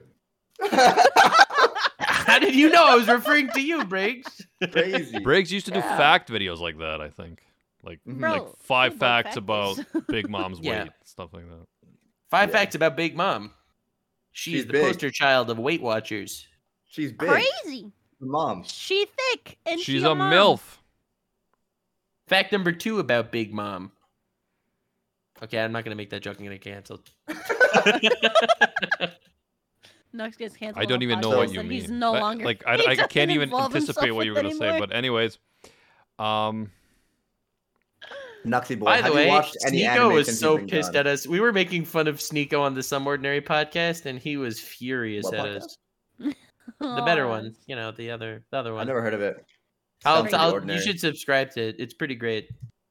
How did you know I was referring to you, Briggs?
Crazy.
Briggs used to do
Yeah.
fact videos like that. I think like
Bro,
like five
what
facts
fact
about
is?
Big Mom's
Yeah.
weight, stuff like that.
Five
Yeah.
facts about Big Mom. She's,
She's
the
big.
poster child of Weight Watchers.
She's big.
Crazy.
Mom.
She thick and
She's
she
a
mom.
milf.
Fact number two about Big Mom. Okay, I'm not gonna make that joke. I'm gonna cancel.
Nux gets canceled.
I don't
on
even know
podcasts
what you
and
mean.
He's no
I-
longer.
like I,
he
I
doesn't
can't even
involve
anticipate
himself
what you were
with
gonna say.
anymore.
But anyways, um,
Nuxie boy.
By
have
the way,
you watched any
Sneeko
anime
was
since
so
you've been
pissed
gone?
at us. We were making fun of Sneeko on the Some Ordinary podcast, and he was furious
What
at
podcast?
us. The better
Aw.
one, you know, the other, the other
I
one.
never heard of it.
I'll,
Sounds pretty
I'll, you
ordinary.
should subscribe to it. It's pretty great.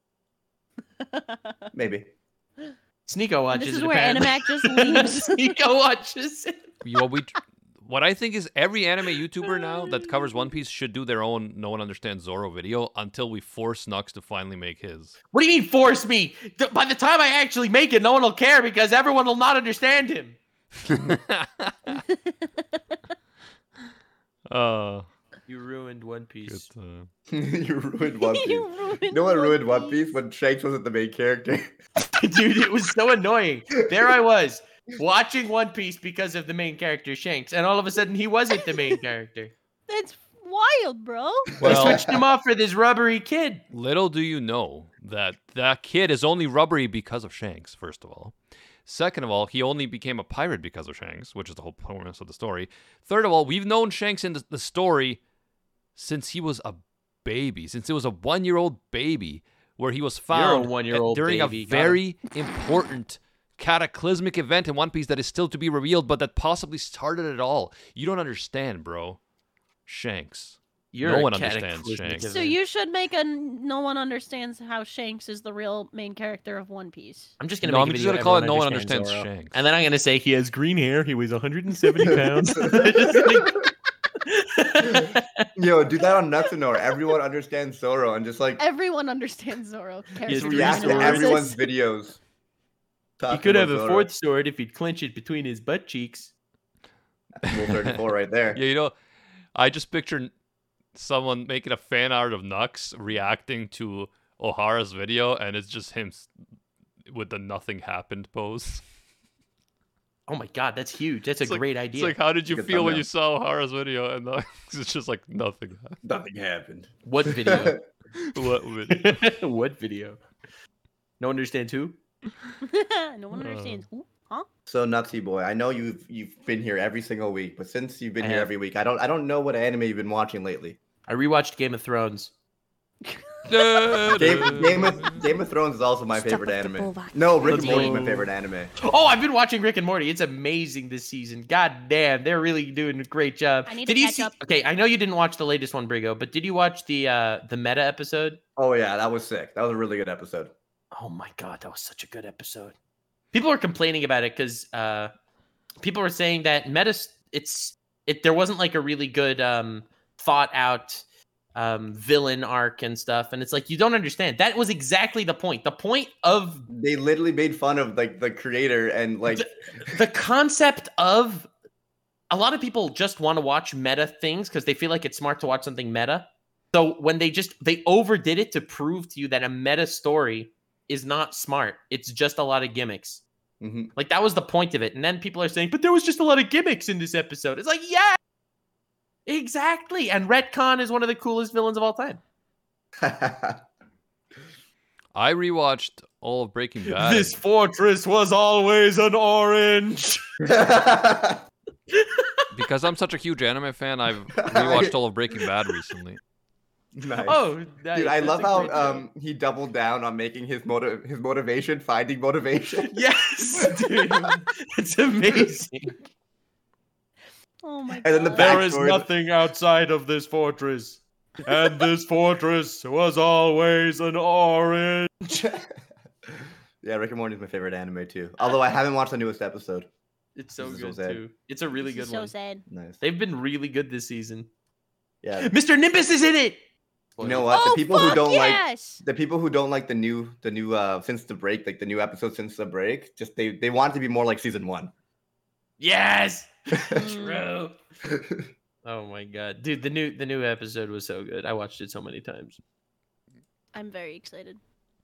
Maybe.
Sneeko watches
This is
it,
where
apparently.
Animac just leaves.
Sneeko watches it.
you know, we what I think is every anime YouTuber now that covers One Piece should do their own No One Understands Zoro video until we force Nux to finally make his.
What do you mean force me? Th- By the time I actually make it, no one will care because everyone will not understand him.
uh,
You ruined One Piece.
good time.
You ruined One Piece.
You ruined
You know what
One
ruined One
Piece.
Piece? When Shanks wasn't the main character.
Dude, it was so annoying. There I was, watching One Piece because of the main character, Shanks, and all of a sudden he wasn't the main character.
That's wild, bro.
They
Well,
switched him off for this rubbery kid.
little do you know that that kid is only rubbery because of Shanks, first of all. Second of all, he only became a pirate because of Shanks, which is the whole premise of the story. Third of all, we've known Shanks in the, the story since he was a baby, since it was a one-year-old baby where he was found
one-year-old
during
baby,
a
got him.
very important cataclysmic event in One Piece that is still to be revealed, but that possibly started it all. You don't understand, bro. Shanks.
You're
No
a
one understands
cataclysmic
Shanks.
event.
So you should make a no one understands how Shanks is the real main character of One Piece.
I'm just gonna
No,
make
I'm
a
just
video
gonna call it
everyone
No One
understands
Understands
Zoro.
Shanks.
And then I'm gonna say he has green hair, he weighs one hundred seventy pounds.
Yo, do that on Nuxanor. Everyone understands Zoro and just like
Everyone understands Zoro.
Yes,
character
three
react to
swords.
analysis.
everyone's videos.
He
talking
could have
about
a
Zoro.
fourth sword if he'd clench it between his butt cheeks.
Rule thirty-four right there.
Yeah, you know, I just picture someone making a fan art of Nux reacting to O'Hara's video, and it's just him s- with the nothing happened pose.
Oh my god, that's huge. That's a
It's like-
great
It's
idea.
like, how did you
Good
feel when
thumbnail.
you saw O'Hara's video? And Nux it's just like nothing happened.
Nothing happened.
What video?
What video?
What video? No one understands who?
No one understands. Who? Huh?
So Nuxie boy, I know you've you've been here every single week, but since you've been
I
here
have.
every week, I don't I don't know what anime you've been watching lately.
I rewatched Game of Thrones.
Game, Game of Game of Thrones is also my
Stop
favorite
with the
anime.
bullbox.
No, Rick and
Let's
Morty is
go.
my favorite anime.
Oh, I've been watching Rick and Morty. It's amazing this season. God damn, they're really doing a great job.
I need to
did you
catch
see?
up.
Okay, I know you didn't watch the latest one, Brigo, but did you watch the uh the meta episode?
Oh yeah, that was sick. That was a really good episode.
Oh my god, that was such a good episode. People were complaining about it because uh, people were saying that meta, it's it. There wasn't like a really good um, thought out um, villain arc and stuff, and it's like you don't understand. That was exactly the point. The point of
they literally made fun of like the creator and like
the, the concept of. A lot of people just want to watch meta things because they feel like it's smart to watch something meta. So when they just they overdid it to prove to you that a meta story is not smart. It's just a lot of gimmicks.
Mm-hmm.
Like that was the point of it. And then people are saying, but there was just a lot of gimmicks in this episode. It's like, yeah, exactly. And Retcon is one of the coolest villains of all time.
I rewatched all of Breaking Bad.
This fortress was always an orange.
Because I'm such a huge anime fan, I've rewatched all of Breaking Bad recently.
Nice.
Oh, nice.
Dude, I
That's
love
a
how
great
um he doubled down on making his motive his motivation, finding motivation.
Yes, dude. It's amazing.
Oh my god.
And then the
There is
backstory-
nothing outside of this fortress. And this fortress was always an orange.
Yeah, Rick and Morty is my favorite anime too. Although I haven't watched the newest episode.
It's so
This is so
good
sad.
too. It's a really
This is
good
so
one.
sad.
Nice.
They've been really good this season.
Yeah.
Mister Nimbus is in it.
You know what?
Oh,
the people who
fuck
don't
yes!
like the people who don't like the new the new uh since the break, like the new episode since the break, just they they want it to be more like season one.
Yes.
Mm.
True. Oh my god, dude! The new the new episode was so good. I watched it so many times.
I'm very excited.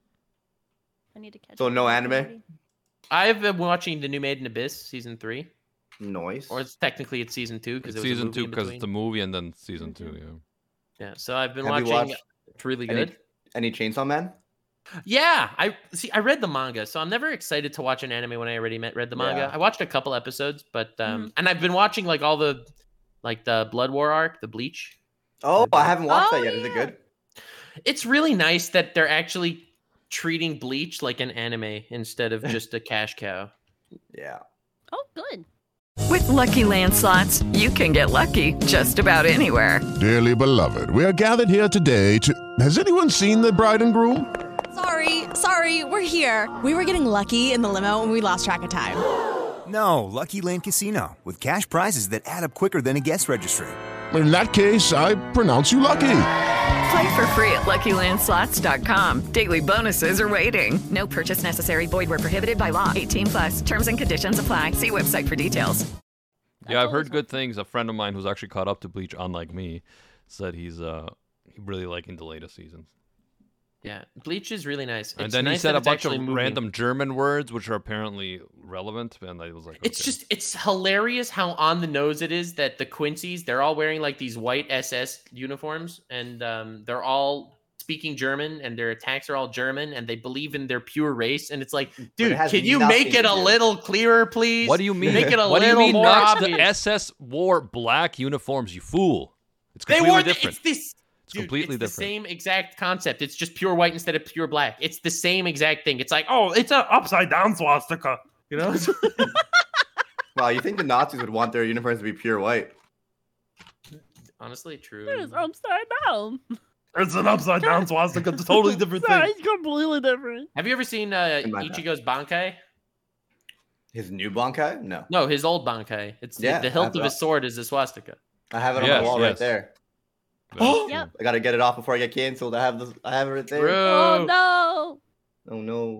I need to catch
So
up
no
on
anime?
Morty.
I've been watching the new Made in Abyss season three,
Noise.
or it's technically it's season two because
It's
it was
season
a movie
two
in
because
between.
it's the movie and then season two, yeah.
Yeah, so I've been
Have you
watching.
watched
It's really
any,
good.
any Chainsaw Man?
Yeah, I see. I read the manga, so I'm never excited to watch an anime when I already met, read the manga.
Yeah.
I watched a couple episodes, but um,
Mhm.
and I've been watching like all the, like the Blood War arc, the Bleach.
Oh, I haven't watched
Oh,
that yet. Is it
yeah.
good?
It's really nice that they're actually treating Bleach like an anime instead of just a cash cow.
Yeah.
Oh, good.
With Lucky Land Slots, you can get lucky just about anywhere.
Dearly beloved, we are gathered here today to... Has anyone seen the bride and groom?
Sorry, sorry, we're here. We were getting lucky in the limo and we lost track of time.
No, Lucky Land Casino, with cash prizes that add up quicker than a guest registry.
In that case, I pronounce you lucky.
Play for free at Lucky Land Slots dot com. Daily bonuses are waiting. No purchase necessary. Void where prohibited by law. eighteen plus. Terms and conditions apply. See website for details.
Yeah, I've heard good things. A friend of mine who's actually caught up to Bleach, unlike me, said he's uh really liking the latest seasons.
Yeah, Bleach is really nice.
And
It's
then he
nice
said
that
a
it's
bunch of
actually moving.
random German words, which are apparently relevant, and I was like,
It's
okay.
just it's hilarious how on the nose it is that the Quincy's, they're all wearing like these white S S uniforms, and um, they're all speaking German, and their attacks are all German, and they believe in their pure race. And it's like, dude,
has
can you
nothing
make it
to
a
do.
little clearer, please?
What do you mean?
Make it a
what do you
little
mean?
more
Knox,
obvious.
the S S wore black uniforms, you fool! It's
They
completely
wore the,
different.
it's this.
It's
Dude,
completely
it's
different.
the same exact concept. It's just pure white instead of pure black. It's the same exact thing. It's like, oh, it's an upside down swastika. You know?
Wow, you think the Nazis would want their uniforms to be pure white?
Honestly, true.
It is upside down.
It's an upside down swastika. It's a totally different thing.
It's completely different.
Have you ever seen uh,
In my bad.
Ichigo's Bankai?
His new Bankai? No.
No, his old Bankai. It's
Yeah,
the, the hilt
I've
of his
got-
sword is a swastika.
I have it on
Yes,
my wall right
yes.
there.
Oh,
Yep.
I gotta get it off before I get canceled. I have this. I have it right there.
True.
Oh no.
Oh no,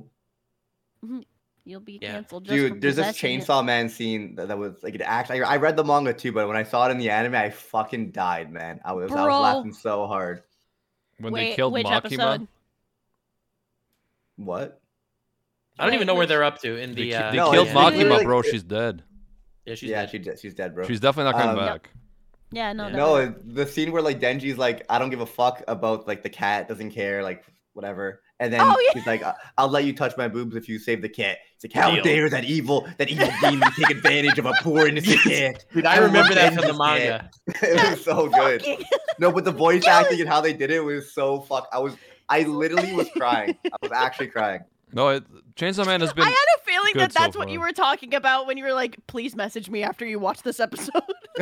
You'll be
Yeah.
canceled. Just for
dude! There's this
possessing it.
Chainsaw Man scene that, that was like it actually. I, I read the manga too, but when I saw it in the anime, I fucking died, man. I was I
Bro.
was laughing so hard.
when
Wait,
they killed
which
Makima.
episode?
What?
I don't
Wait,
even know where
which-
they're up to in
They,
the.
ki-
uh,
they
No,
killed
it's
Makima,
literally-
bro. She's dead.
Yeah, she's
yeah,
dead.
she, she's dead, bro.
She's definitely not coming
Um,
back.
Yeah, no,
No,
no.
it- the scene where like Denji's like, I don't give a fuck about like the cat, doesn't care, like whatever. And then
Oh, yeah.
he's like, I'll let you touch my boobs if you save the cat. It's like, how
Deal.
dare that evil, that evil demon take advantage of a poor innocent cat?
Dude, I
don't
remember
want
that from the
Denji's
manga.
cat. It was so good.
Fucking-
No, but the voice acting and how they did it was so fuck. I was, I literally was crying. I was actually crying.
No, it, Chainsaw Man has been.
I had a feeling
good
that that's
so
what you
far.
were talking about when you were like, please message me after you watch this episode.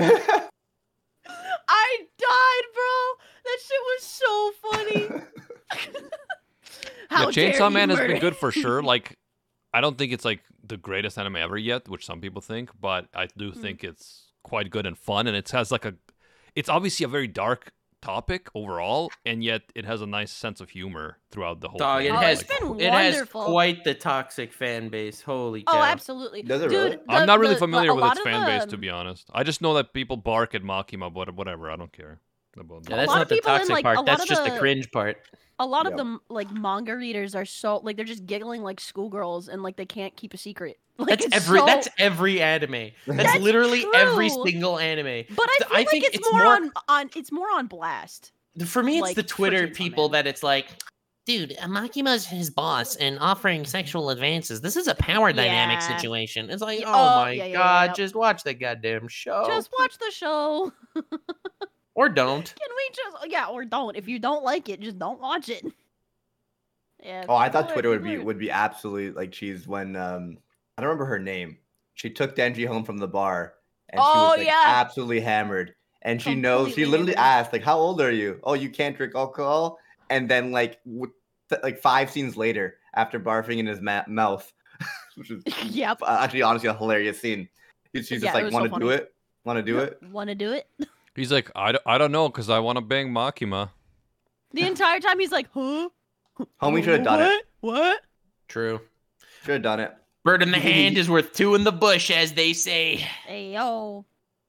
I died, bro. That shit was so funny. How
yeah,
dare
Chainsaw
you
Man has been
murder-
good for sure. Like, I don't think it's like the greatest anime ever yet, which some people think, but I do
Mm.
think it's quite good and fun, and it has like a, it's obviously a very dark topic overall, and yet it has a nice sense of humor throughout the whole
Dog,
thing.
it
Oh,
has
it's been
it has
wonderful.
quite the toxic fan base. Holy cow!
Oh, absolutely.
Does it
Dude,
really?
the-
I'm not really
the-
familiar
a
with
lot
its
of
fan base,
the-
to be honest. I just know that people bark at Makima, but whatever, I don't care. About
Yeah,
that.
that's
lot
not
of
the
people in,
toxic
like, a
part.
lot
That's
of
just the
the-
cringe part.
A lot of
Yeah.
them, like manga readers, are so like they're just giggling like schoolgirls, and like they can't keep a secret. Like,
That's
it's
every
so-
that's every anime. That's,
That's
literally every
true.
single anime.
But I
Th-
feel like
think
it's, more, on on it's more on blast.
For me, it's
like,
the
for
Twitter
Chainsaw
people
Man.
that it's like, dude, Makima's his boss and offering sexual advances. This is a power dynamic
Yeah.
situation. It's like,
Yeah,
oh,
oh,
my
yeah, yeah,
god,
yeah.
just watch the goddamn show.
Just watch the show.
Or don't.
Can we just yeah, or don't. If you don't like it, just don't watch it. Yeah.
Oh, I thought
people are-
Twitter would be
people are-
would be absolutely like cheese when um I don't remember her name. She took Denji home from the bar and she
Oh,
was like
yeah.
absolutely hammered. And she knows she
Completely
literally
hammered.
asked like, "How old are you?" "Oh, you can't drink alcohol." And then like w- th- like five scenes later, after barfing in his ma- mouth, which is
Yep.
actually honestly a hilarious scene. She's
Yeah,
just
it
like,
was so
"Want to do
funny.
it? Want to do it?"
Want to do it?
He's like, I, d- I don't know, because I want to bang Makima.
The entire time he's like, huh?
Homie should have done it.
What?
True.
Should have done it.
Bird in the hand is worth two in the bush, as they say.
Hey yo.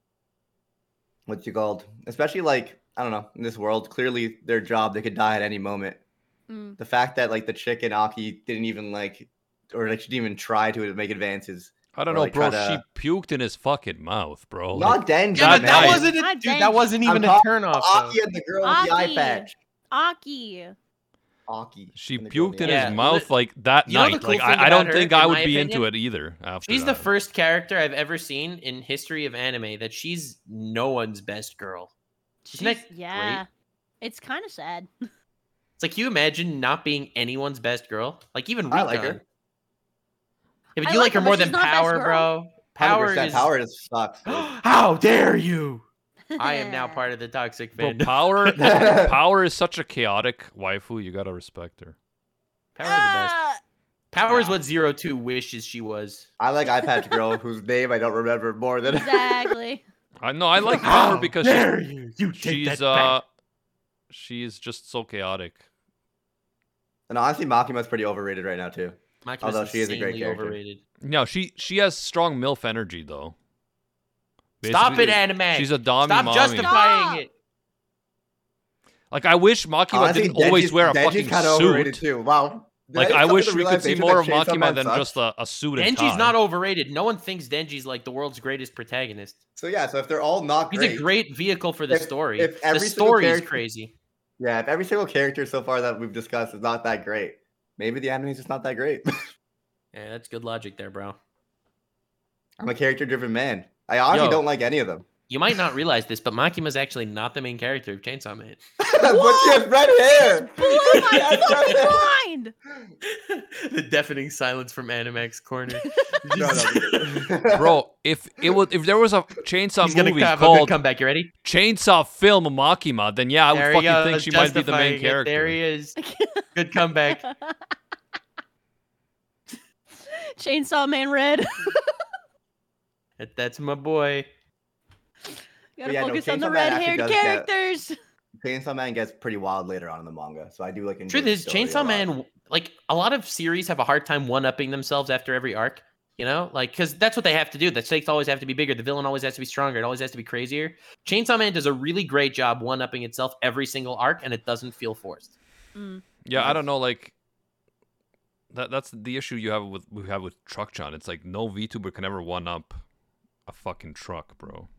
What's you called? Especially like I don't know in this world. Clearly, their job they could die at any moment.
Mm.
The fact that like the chick and Aki didn't even like, or like she didn't even try to make advances.
I don't
or,
know,
like,
bro.
try to-
She puked in his fucking mouth, bro.
Not
Like,
Denji,
Yeah, but that
man.
wasn't a,
Not
dude, that wasn't
I'm
even a
talking
turn off.
Aki and the girl with the eye
Aki.
patch.
Aki.
Aki.
She
and the girl
puked
with the
in
eye
Yeah,
his
patch.
mouth like that
You know the
night.
cool
like
thing
I, I
about
don't
her,
think
in
I
my
would be
opinion?
into it either. After
She's the
that.
first character I've ever seen in history of anime that she's no one's best girl. Isn't that
She's- yeah.
great?
It's kind of sad.
It's like, you imagine not being anyone's best girl? Like, even
I
Recon.
like her.
Yeah, but
I
you
like
like her
her,
more
but
than
she's not best
Power,
girl.
bro.
one hundred
Power
percent
is...
Power is sucks. dude.
How dare you? I am now part of the toxic
Bro,
fandom.
Power, Power is such a chaotic waifu. You gotta respect her.
Power's the best.
Ah,
Power is what Zero Two wishes she was.
I like eye patch girl whose name I don't remember more than.
exactly.
I know I like Power
How
because
dare
she's,
you? You take
she's
that
uh
back.
she's just so chaotic.
And honestly, Makima's pretty overrated right now too.
Makima's
although she is a great
insanely
character.
overrated.
No, she she has strong MILF energy though.
Stop
Basically,
it, anime.
She's a Dami
Stop
mommy.
justifying
Stop.
it.
Like I wish Makima
Honestly,
didn't always
Denji's-
wear a
Denji's
fucking
kinda overrated
suit.
too. Wow. Did
Like
just
I
come to
wish
the
we could see
realization
more
that
of
Chainsaw
Makima
Man
than
sucks?
just a, a suit and
Denji's
tie.
not overrated. No one thinks Denji's like the world's greatest protagonist.
So yeah, so if they're all not
He's
great,
a great vehicle for the
If-
story.
if
the
every single
story is
character-
crazy.
yeah, if every single character so far that we've discussed is not that great, maybe the anime is just not that great.
Yeah, that's good logic there, bro.
I'm a character-driven man. I honestly
Yo.
don't like any of them.
You might not realize this, but Makima's actually not the main character of Chainsaw Man.
But she has red hair.
Blow my fucking mind.
The deafening silence from Animax corner.
No, no.
Bro, if it was if there was a Chainsaw
He's gonna
movie
have a good
called
comeback. You ready?
Chainsaw Film Makima, then yeah, I would
There he
fucking
goes,
think she might be the
justifying
main
it.
character.
There he is. Good comeback.
Chainsaw Man Red.
That- That's my boy.
Gotta
yeah, no,
focus on the
Chainsaw Man actually
red-haired
does get-
characters.
Chainsaw Man gets pretty wild later on in the manga, so I do like. enjoy
Truth
the
is,
story a
Chainsaw
lot.
Man, like a lot of series have a hard time one-upping themselves after every arc. You know, like because that's what they have to do. The stakes always have to be bigger. The villain always has to be stronger. It always has to be crazier. Chainsaw Man does a really great job one-upping itself every single arc, and it doesn't feel forced.
Mm.
Yeah, I don't know, like that that's the issue you have with we have with Truck-chan. It's like no VTuber can ever one up a fucking truck, bro.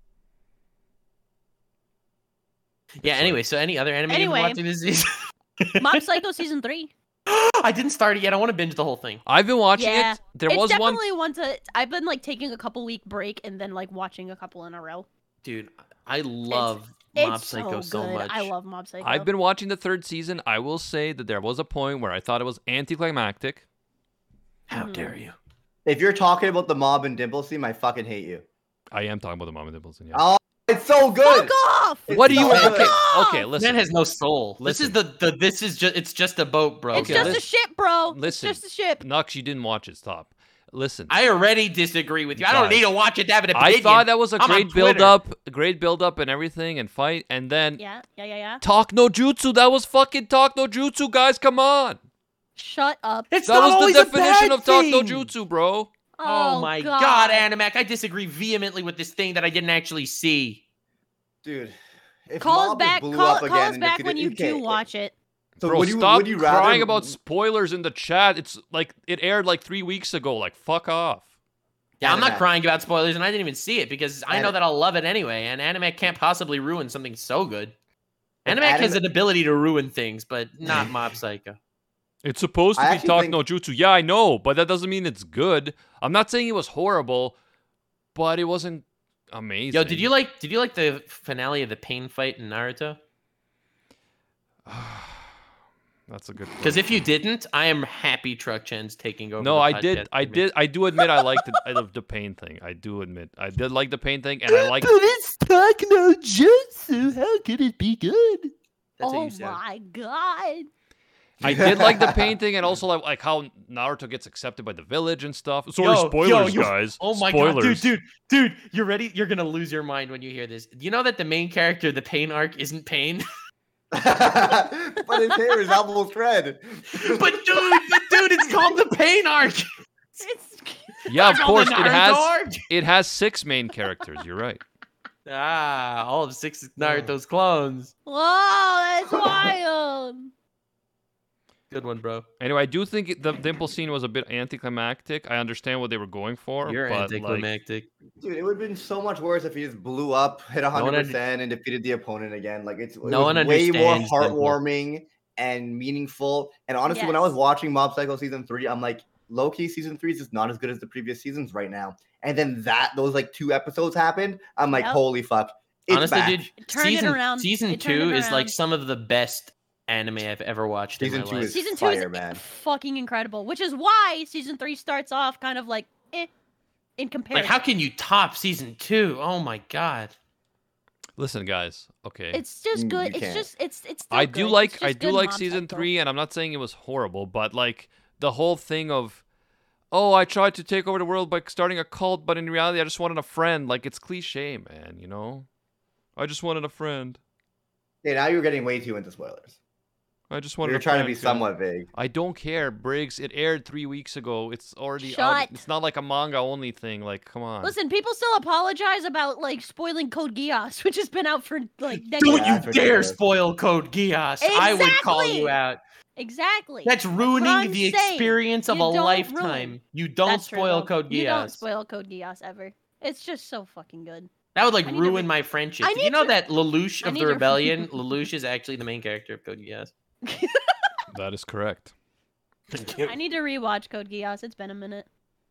Yeah. Anyway, so any other anime
Anyway.
you've been watching this season?
Mob Psycho season three.
I didn't start it yet. I want to binge the whole thing.
I've been watching
Yeah,
it. There
it's
was one
definitely one to. I've been like taking a couple week break and then like watching a couple in a row.
Dude, I love Mob
It's
Psycho
so
so
good.
much.
I love Mob Psycho.
I've been watching the third season. I will say that there was a point where I thought it was anticlimactic.
How
Mhm.
dare you?
If you're talking about the mob and Dimple scene, I fucking hate you.
I am talking about the Mom and Dimples, and yeah.
Oh, It's so good.
Fuck off!
It's
What do you?
so
Okay,
good.
okay. Listen.
Man has no soul. This is the, the this is just it's just a boat, bro.
It's
Okay,
just
listen-
a ship, bro.
Listen,
It's just a ship.
Nux, you didn't watch it. Stop. Listen.
I already disagree with you. I don't
Guys,
need to watch it to have an opinion.
I thought that was a
I'm on
great
Twitter.
build up, great build up and everything and fight, and then
Yeah, yeah, yeah, yeah.
Talk no Jutsu. That was fucking Talk no Jutsu, guys. Come on.
Shut up.
It's
that
not
was
always
the
a
definition
bad
of Talk no
thing.
Jutsu, bro.
Oh, my
God,
god, Animac, I disagree vehemently with this thing that I didn't actually see.
Dude, if
Call us
Mob
back.
blew
Call,
up
call
again
us
and
back
if
when you
okay,
do watch it.
So
Bro,
would you
stop
would you rather
crying about spoilers in the chat. It's like it aired like three weeks ago. Like fuck off.
Yeah, I'm not
Animac.
crying about spoilers, and I didn't even see it because I know
Anim-
that I'll love it anyway, and Animac can't possibly ruin something so good.
If
Animac has
Anim-
an ability to ruin things, but not Mob Psycho.
It's supposed to
I
be
actually
Talk
think-
no Jutsu. Yeah, I know, but that doesn't mean it's good. I'm not saying it was horrible, but it wasn't amazing.
Yo, did you like did you like the finale of the pain fight in Naruto?
That's a good.
Because if you didn't, I am happy Truck Chen's taking over.
No,
the
I
podcast
did. I
for me.
did. I do admit I liked the, I love the pain thing. I do admit I did like the pain thing, and I like.
it's Talk no Jutsu. How could it be good? That's how
Oh
you sound.
my god.
I did like the pain thing, and also like, like how Naruto gets accepted by the village and stuff. Sorry,
Yo,
spoilers,
yo, you-
guys.
Oh my
spoilers.
god, dude, dude, dude, you're ready? You're gonna lose your mind when you hear this. You know that the main character, the pain arc, isn't pain?
but his hair is almost red.
but dude, but dude, it's called the pain arc.
It's
Yeah, of
Not called
course
the
it has.
Naruto arc.
It has six main characters. You're right.
Ah, all of six Naruto's clones.
Whoa, that's wild.
Good one, bro.
Anyway, I do think it- the dimple scene was a bit anticlimactic. I understand what they were going for.
You're
but, like,
anticlimactic.
Dude, it would have been so much worse if he just blew up, hit one
No one
hundred percent, and defeated the opponent again. Like, it's it
No
was
one
way more
understands Dimple.
heartwarming and meaningful. And honestly, when I was
Yes.
watching Mob Psycho Season three, I'm like, low-key Season three is just not as good as the previous seasons right now. And then that, those like two episodes happened, I'm like,
Yep.
holy fuck. It's
Honestly,
back.
dude,
It turned it
season
around.
season
It turned
two
it
is like
around.
some of the best anime I've ever watched
Season
in my
two
life.
is
Season two
fire,
is
man.
fucking incredible, which is why season three starts off kind of like eh in comparison.
Like, how can you top season two? Oh my god.
Listen, guys. Okay.
It's just
Mm,
good.
you
It's
can't.
just it's it's. Still
I do
good.
like
It's
I
just
do
good
like
Mob
season
Psycho.
three, and I'm not saying it was horrible, but like the whole thing of, oh, I tried to take over the world by starting a cult, but in reality, I just wanted a friend. Like it's cliche, man. You know, I just wanted a friend.
Yeah, now you're getting way too into spoilers.
I just wanted.
You're
a
trying to
friend,
be
guys.
somewhat vague.
I don't care, Briggs. It aired three weeks ago. It's already
Shut.
out. It's not like a manga only thing. Like, come on.
Listen, people still apologize about like spoiling Code Geass, which has been out for like decades.
Don't
Yeah,
you
that's
dare
ridiculous.
spoil Code Geass. I would call
Exactly.
you out.
Exactly.
That's
what
ruining
I'm
the
saying.
experience of
You
a
don't
lifetime.
ruin.
You don't
That's true,
spoil
though.
Code
You don't
Geass.
spoil Code Geass ever. It's just so fucking good.
That would like
I need to
ruin
re-
my friendship.
I
Did you
need
know
to-
that Lelouch
I
of
need
the
to-
Rebellion, Lelouch is actually the main character of Code Geass?
That is correct.
I need to rewatch Code Geass. It's been a minute.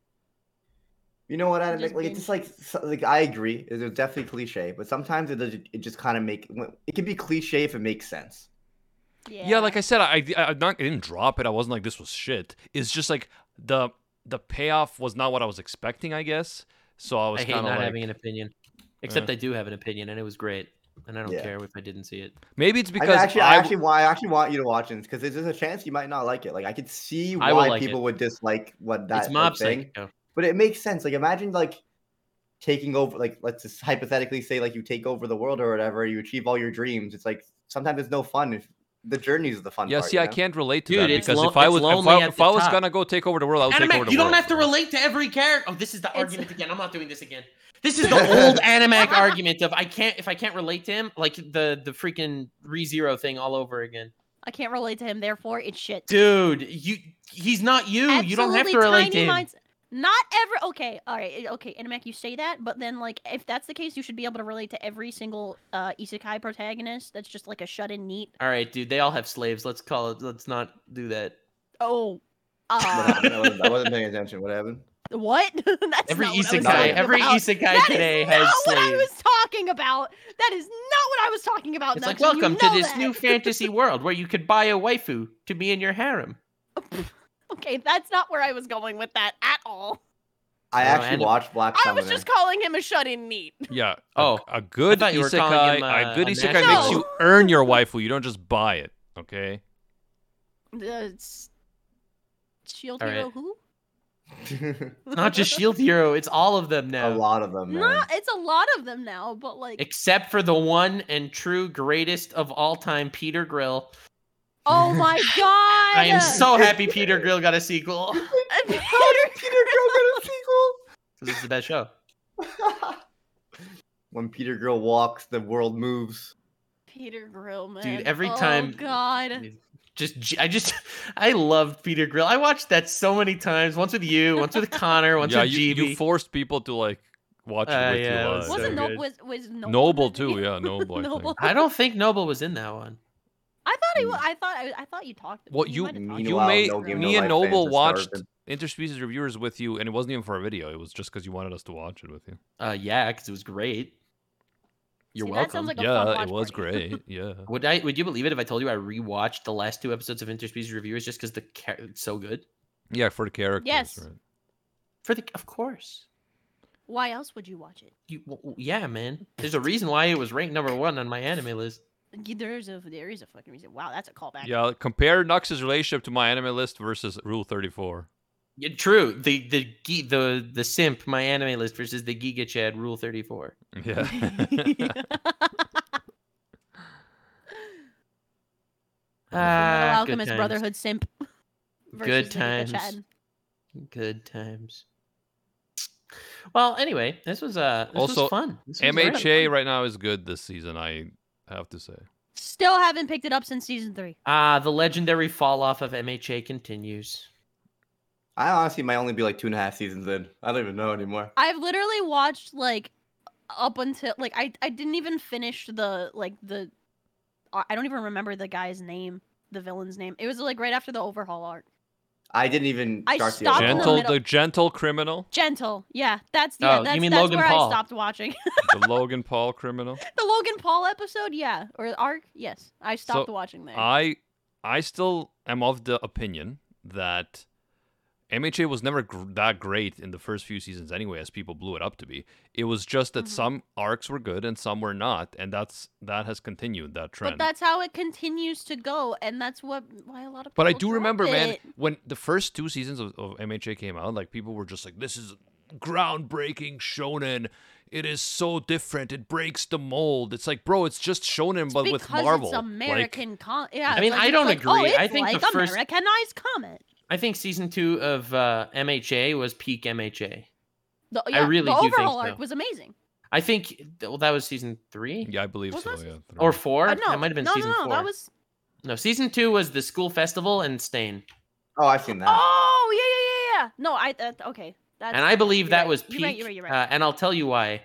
You know what? I,
Just
like, it's just like, so- like I agree. It's definitely cliche, but sometimes it does. It just kind of make it can be cliche if it makes sense.
Yeah.
Yeah, like I said, I I, I, not, I didn't drop it. I wasn't like this was shit. It's just like the the payoff was not what I was expecting. I guess. So I was
I hate
kind
not
of like,
having an opinion. Except I do have an opinion, and it was great. And I don't
Yeah.
care if I didn't see it.
maybe it's
I
because
mean, actually,
I,
I actually want. I actually want you to watch it because there's a chance you might not like it. Like I could see
I will
why
like
people
it.
would dislike what that
It's Mob
like, thing.
Psycho.
But it makes sense. Like imagine like taking over. Like let's just hypothetically say like you take over the world or whatever. You achieve all your dreams. It's like sometimes it's no fun. If the journey is the fun
yeah.
part.
See,
you
I
know?
can't relate to
Dude,
that
it's
because
lo-
if I
it's
was if
lonely
I,
at
if
the
I was
top.
gonna go take over the world, I would take over
Animac,
the
you
world.
don't have to relate to every character. Oh, this is the argument again. I'm not doing this again. This is the old Animac argument of I can't if I can't relate to him, like the the freaking ReZero thing all over again.
I can't relate to him, therefore it's shit.
Dude, you he's not you. You don't have to
Absolutely
relate to
tiny
him.
minds- Not ever. Okay, all right, okay, Animac, you say that, but then like if that's the case, you should be able to relate to every single uh, isekai protagonist. That's just like a shut-in neat.
All right, dude, they all have slaves. Let's call it. Let's not do that.
Oh,
What
uh,
happened? I, wasn't, I wasn't paying attention. What happened?
what? That's
Every
not what I was
isekai,
talking
every
about.
isekai
That
today
is
has
not what I
slaves.
was talking about. That is not what I was talking about.
It's
Nux,
like
and you
welcome to
know
this
that.
new fantasy world where you could buy a waifu to be in your harem.
Okay, that's not where I was going with that at all.
I
Oh,
actually
and-
watched Black
I
Summoner.
was just calling him a shut-in neat.
Yeah.
Oh,
a, a good
I thought you were calling
isekai,
him, uh,
a good
a
isekai
national-
makes you earn your waifu. You don't just buy it. Okay.
Uh, it's Shield
All
Hero
right.
who?
Not just Shield Hero, it's all of them now.
A lot of them, man.
No, it's a lot of them now, but like,
Except for the one and true greatest of all time, Peter Grill.
oh my god!
I am so happy Peter Grill got a sequel.
Peter,
Peter Grill got a sequel.
Because it's the best show.
When Peter Grill walks, the world moves.
Peter Grill, man.
Dude, every
oh,
time-
God.
Just, j- I just, I love Peter Grill. I watched that so many times. Once with you, once with Connor, once
yeah,
with
you,
G B.
you forced people to like watch it
Uh,
with
yeah, it
you
was
live.
so
Wasn't no,
good.
was was Noble,
Noble
in it?
too, yeah, Noble. I think.
Noble.
I don't think Noble was in that one.
I thought he. wa- I thought. I, I thought you talked.
What
you
you
might have talked
you
Meanwhile,
made
No Game,
me
No
and
Life fans
Noble
are
watched
starving.
Interspecies Reviewers with you, and it wasn't even for a video. It was just because you wanted us to watch it with you.
Uh, yeah, because it was great. You're
See, that
welcome.
sounds like a fun
Yeah,
watch
it was
party.
great. Yeah.
Would I? Would you believe it if I told you I rewatched the last two episodes of Interspecies Reviewers just because the char- it's so good?
Yeah, for the characters.
Yes.
Right.
For the, of course.
Why else would you watch it?
You, w- yeah, man. There's a reason why it was ranked number one on my anime list.
There's a there is a fucking reason. Wow, that's a callback.
Yeah, compare Nux's relationship to my anime list versus Rule thirty-four.
Yeah, true. The the ge- the the simp my anime list versus the Giga Chad Rule thirty-four.
Yeah.
Ah,
Alchemist
good times.
Brotherhood simp.
Good
versus the
times.
Chad.
Good times. Well, anyway, this was uh this
Also,
was fun. This was
M H
really
A
fun.
right now is good this season, I have to say.
Still haven't picked it up since season three.
Ah, the legendary fall off of M H A continues.
I honestly might only be like two and a half seasons in. I don't even know anymore.
I've literally watched like up until like I I didn't even finish the like the I I don't even remember the guy's name, the villain's name. It was like right after the overhaul arc.
I didn't even
I
start the
stopped in the
Gentle,
middle-
the gentle criminal,
Gentle, yeah, that's yeah,
Oh, you
that's,
mean
that's
Logan
where
Paul.
I stopped watching.
the Logan Paul criminal.
The Logan Paul episode, yeah, or arc, yes, I stopped
So,
watching there.
I I still am of the opinion that M H A was never gr- that great in the first few seasons anyway, as people blew it up to be. It was just that
Mhm.
some arcs were good and some were not, and that's that has continued that trend.
But that's how it continues to go, and that's what why a lot of.
But I
people
do
drop
remember, man,
it.
when the first two seasons of, of M H A came out, like people were just like, "This is groundbreaking shonen. It is so different. It breaks the mold." It's like, bro, it's just shonen, but with
because
Marvel.
it's American con- yeah.
I mean,
like,
I
it's
don't
like,
agree.
Oh, it's
I think
like
the first-
Americanized comic.
I think season two of uh, M H A was peak M H A.
The,
I
yeah,
really
the
do think
overhaul
so.
arc was amazing.
I think well, that was season three
Yeah, I believe
Was
so.
that
Yeah.
or four.
Uh, no,
that might have been
no,
season
no, no,
four.
that was.
No, season two was the school festival and Stain,
Oh, I've seen that.
Oh yeah, yeah, yeah, yeah. No, I uh, okay. That's,
and I believe
you're
that
right.
was peak.
You're right. You're right. You're right.
Uh, and I'll tell you why.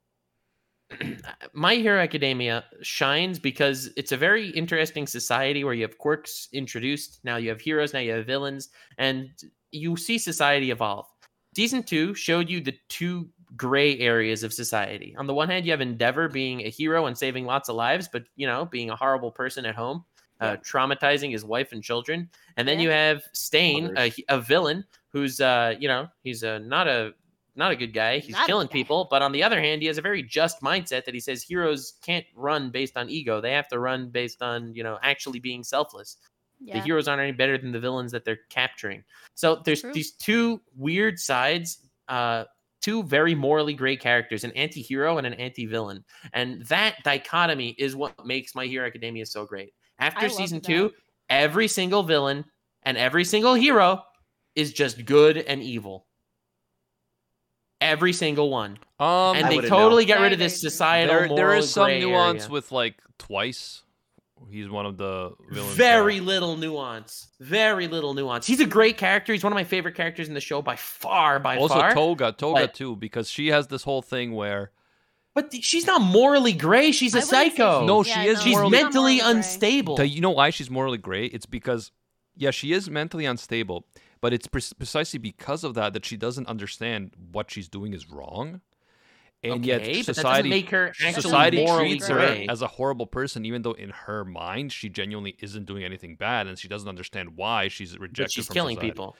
My Hero Academia shines because it's a very interesting society where you have quirks introduced. Now you have heroes, now you have villains, and you see society evolve. Season two showed you the two gray areas of society. On the one hand, you have Endeavor being a hero and saving lots of lives, but, you know, being a horrible person at home, uh, traumatizing his wife and children. And then
Yeah.
you have Stain, a,
Mothers.
a villain who's, uh, you know, he's a, not a not a good guy. He's
Not a
killing
guy.
people. But on the other hand, he has a very just mindset that he says heroes can't run based on ego. They have to run based on, you know, actually being selfless.
Yeah.
The heroes aren't any better than the villains that they're capturing. So there's
True.
these two weird sides, uh, two very morally great characters, an anti-hero and an anti-villain. And that dichotomy is what makes My Hero Academia so great. After
I love
season
that.
two, every single villain and every single hero is just good and evil. Every single one.
Um,
and
I
they
wouldn't
totally
know.
get rid
Very,
of this
very true.
societal
there, there
moral
is some
gray
nuance
area.
with like Twice. He's one of the villains.
Very little nuance. Very little nuance. He's a great character. He's one of my favorite characters in the show by far, by
also
far.
Toga, Toga
but-
too, because she has this whole thing where
But th- she's not morally gray. She's a
I wouldn't say
psycho.
she-
No,
yeah,
she is
she's
morally-
mentally
morally gray.
unstable.
Do you know why she's morally gray? It's because, yeah, she is mentally unstable, but it's pre- precisely because of that that she doesn't understand what she's doing is wrong, and
Okay,
yet
but that doesn't
society
make her actually
society
morally
treats
gray.
her as a horrible person, even though in her mind she genuinely isn't doing anything bad, and she doesn't understand why she's rejected.
But she's
from
killing
society.
people.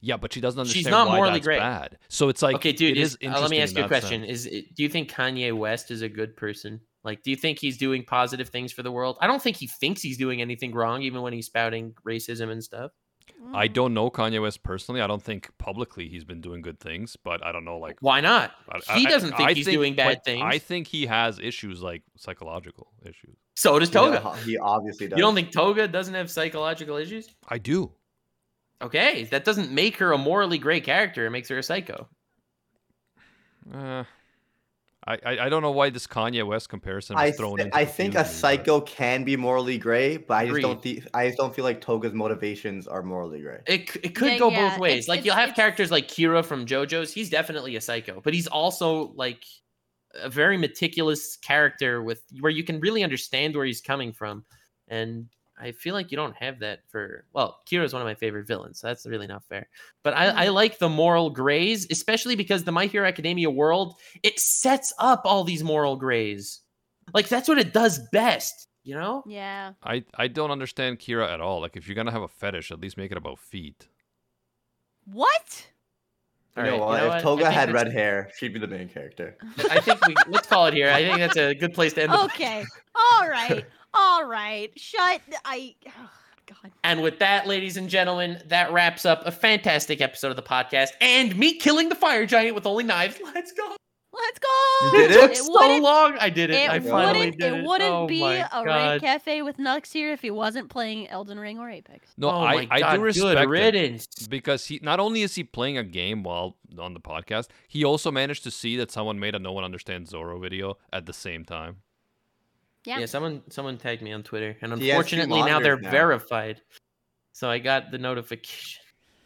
Yeah, but she doesn't understand
She's not
why
morally
that's
great.
bad. So it's like,
okay, dude.
it
Is,
is
uh, let me
interesting
ask
in
you a
that
question:
sense.
Is do you think Kanye West is a good person? Like, do you think he's doing positive things for the world? I don't think he thinks he's doing anything wrong, even when he's spouting racism and stuff.
I don't know Kanye West personally. I don't think publicly he's been doing good things, but I don't know, like...
Why not?
I,
He
I-
doesn't think
I
he's doing bad
but
things.
I think he has issues, like psychological issues.
So does Toga.
Yeah, he obviously does.
You don't think Toga doesn't have psychological issues?
I do.
Okay, that doesn't make her a morally great character. It makes her a psycho.
Uh, I, I I don't know why this Kanye West comparison was
I,
thrown
th-
into
I
the
think
fuse
a
me, but-
psycho can be morally gray, but I just
Agreed.
don't think I just don't feel like Toga's motivations are morally gray.
It, c- it could
Yeah,
go
yeah,
both ways.
it's-
Like
it's-
you'll have
it's-
characters like Kira from JoJo's. He's definitely a psycho, but he's also like a very meticulous character with where you can really understand where he's coming from. And I feel like you don't have that for well, Kira's one of my favorite villains, so that's really not fair. But I, I like the moral grays, especially because the My Hero Academia world, it sets up all these moral grays. Like that's what it does best, you know?
Yeah.
I, I don't understand Kira at all. Like, if you're gonna have a fetish, at least make it about feet.
What?
You
All
know
right,
what?
you know
if
what?
Toga
I think
had
that's-
red hair, she'd be the main character.
I think we let's call it here. I think that's a good place to end. The
Okay. All right. All right. Shut. I. Oh, God.
And with that, ladies and gentlemen, that wraps up a fantastic episode of the podcast and me killing the fire giant with only knives. Let's go.
Let's go.
You did
It took
it?
so
wouldn't-
long. I did it.
It
I finally
wouldn't.
did
It
it.
wouldn't
Oh
be
my
a
God.
Raid Cafe with Nux here if he wasn't playing Elden Ring or Apex.
No,
Oh
I,
my
I
God,
do
good
respect it
riddance.
because he not only is he playing a game while on the podcast, he also managed to see that someone made a No One Understands Zoro video at the same time.
Yeah.
Yeah, someone someone tagged me on Twitter, and
He has two
unfortunately now they're
monitors now.
verified. So I got the notification.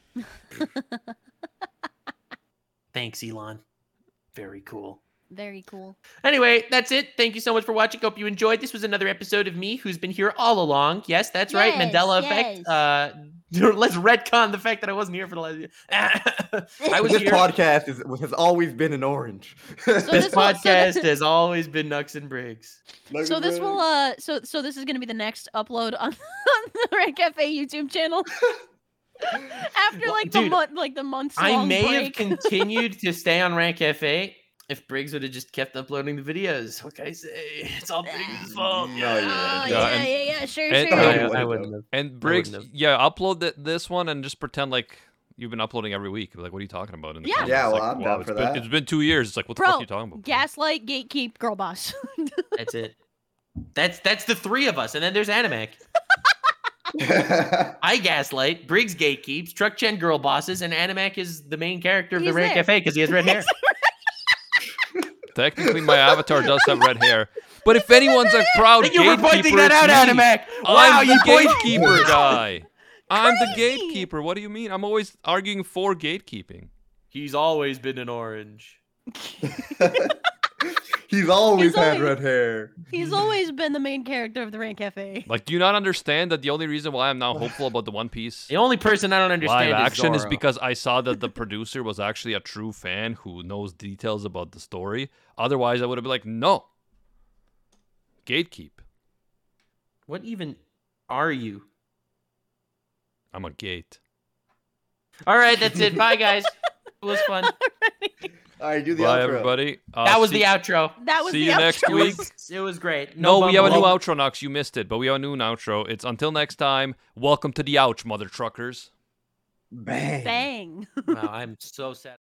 Thanks, Elon. Very cool.
Very cool.
Anyway, that's it. Thank you so much for watching. Hope you enjoyed. This was another episode of me who's been here all along. Yes, that's right.
Yes,
Mandela
yes.
effect. Uh, let's retcon the fact that I wasn't here for the last year. I was
This
here.
podcast is, has always been an orange.
So
This
this will- so
podcast
this-
has always been Nux and Briggs.
So this will uh so so this is gonna be the next upload on, on the Raid Cafe YouTube channel. After like the
Dude,
month like the months
I
long
may
break.
have continued to stay on Rank Cafe if Briggs would have just kept uploading the videos. What can I say? It's all Briggs' fault.
No,
Oh,
you
yeah,
didn't.
Yeah,
yeah,
and-
yeah, yeah, sure,
and-
sure.
uh,
I,
would've
I
though.
wouldn't have.
And Briggs,
wouldn't have.
yeah, upload th- this one and just pretend like you've been uploading every week. Like, what are you talking about? In the
Yeah.
comments?
Yeah,
It's
well,
like,
I'm
wow,
down
it's
for
been,
that.
It's been two years. It's like, what the
Bro,
fuck are you talking about?
Gaslight, gatekeep, girl boss.
That's it. That's that's the three of us, and then there's Animac. I gaslight, Briggs gatekeeps, Truck Chen girl bosses, and Animac is the main character of
He's
the Rank
there.
Cafe because he has red hair.
Technically, my avatar does have red hair. But if anyone's a proud
Thank you for
gatekeeper,
pointing that out,
it's me.
Animac. Wow,
I'm the
you pointed-
gatekeeper guy. I'm the
Crazy.
gatekeeper. What do you mean? I'm always arguing for gatekeeping.
He's always been an orange.
He's always
He's
had
always-
red hair.
He's always been the main character of the Raid Cafe.
Like, do you not understand that the only reason why I'm now hopeful about the One Piece
The only person I don't understand
live
is
action is
Zoro.
because I saw that the producer was actually a true fan who knows details about the story. Otherwise, I would have been like, no. Gatekeep.
What even are you?
I'm a gate.
All right, that's it. Bye, guys. It was fun.
All right, do the
Bye,
outro.
everybody. Uh,
that was
see-
the outro.
That was
See
the
you next
outro.
It
week.
was, it was great.
No, we have a new
bumble.
outro, Knox. You missed it, but we have a new outro. It's until next time. Welcome to the ouch, mother truckers.
Bang.
Bang.
Wow, I'm so sad.